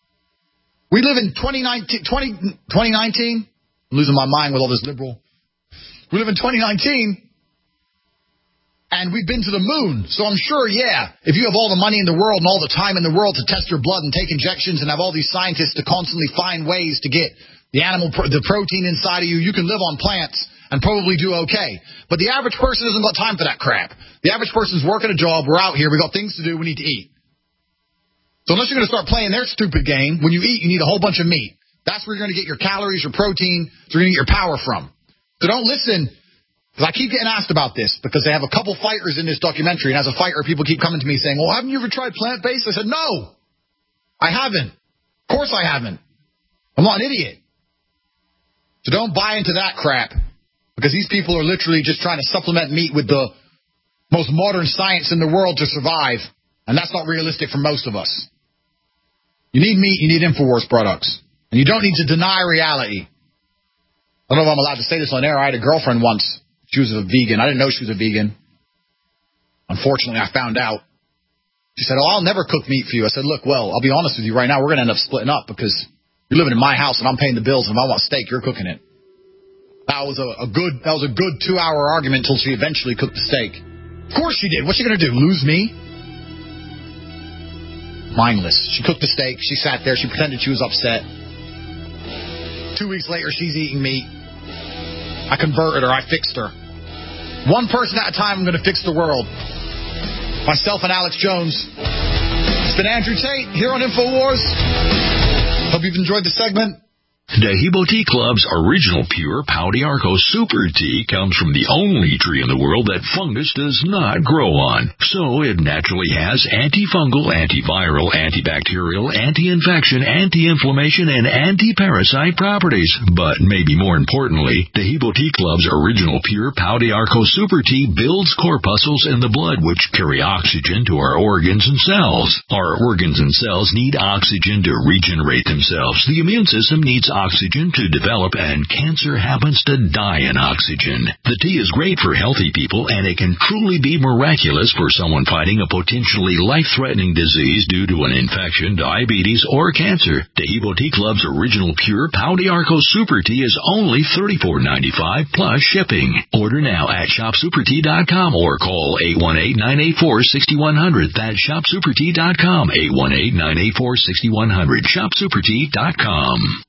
We live in 2019. I'm losing my mind with all this liberal. We live in 2019. And we've been to the moon, so I'm sure, yeah, if you have all the money in the world and all the time in the world to test your blood and take injections and have all these scientists to constantly find ways to get the protein inside of you, you can live on plants and probably do okay. But the average person hasn't got time for that crap. The average person's working a job, we're out here, we got things to do, we need to eat. So unless you're going to start playing their stupid game, when you eat, you need a whole bunch of meat. That's where you're going to get your calories, your protein, so you're going to get your power from. So don't listen. Because I keep getting asked about this, because they have a couple fighters in this documentary, and as a fighter, people keep coming to me saying, well, haven't you ever tried plant-based? I said, no, I haven't. Of course I haven't. I'm not an idiot. So don't buy into that crap, because these people are literally just trying to supplement meat with the most modern science in the world to survive, and that's not realistic for most of us. You need meat, you need InfoWars products, and you don't need to deny reality. I don't know if I'm allowed to say this on air. I had a girlfriend once. She was a vegan. I didn't know she was a vegan. Unfortunately, I found out. She said, oh, I'll never cook meat for you. I said, look, well, I'll be honest with you right now. We're going to end up splitting up because you're living in my house and I'm paying the bills. And if I want steak, you're cooking it. That was a good 2-hour argument until she eventually cooked the steak. Of course she did. What's she going to do? Lose me? Mindless. She cooked the steak. She sat there. She pretended she was upset. 2 weeks later, she's eating meat. I converted her. I fixed her. One person at a time, I'm going to fix the world. Myself and Alex Jones. It's been Andrew Tate here on InfoWars. Hope you've enjoyed the segment. Dahibo Tea Club's original pure Pau d'Arco Super Tea comes from the only tree in the world that fungus does not grow on. So it naturally has antifungal, antiviral, antibacterial, anti-infection, anti-inflammation, and anti-parasite properties. But maybe more importantly, Dahibo Tea Club's original pure Pau d'Arco Super Tea builds corpuscles in the blood which carry oxygen to our organs and cells. Our organs and cells need oxygen to regenerate themselves. The immune system needs oxygen to develop, and cancer happens to die in oxygen. The tea is great for healthy people, and it can truly be miraculous for someone fighting a potentially life-threatening disease due to an infection, diabetes, or cancer. Dahibo Tea Club's original pure Pau d'Arco Super Tea is only $34.95 plus shipping. Order now at shopsupertea.com or call 818-984-6100. That's shopsupertea.com, 818-984-6100, shopsupertea.com.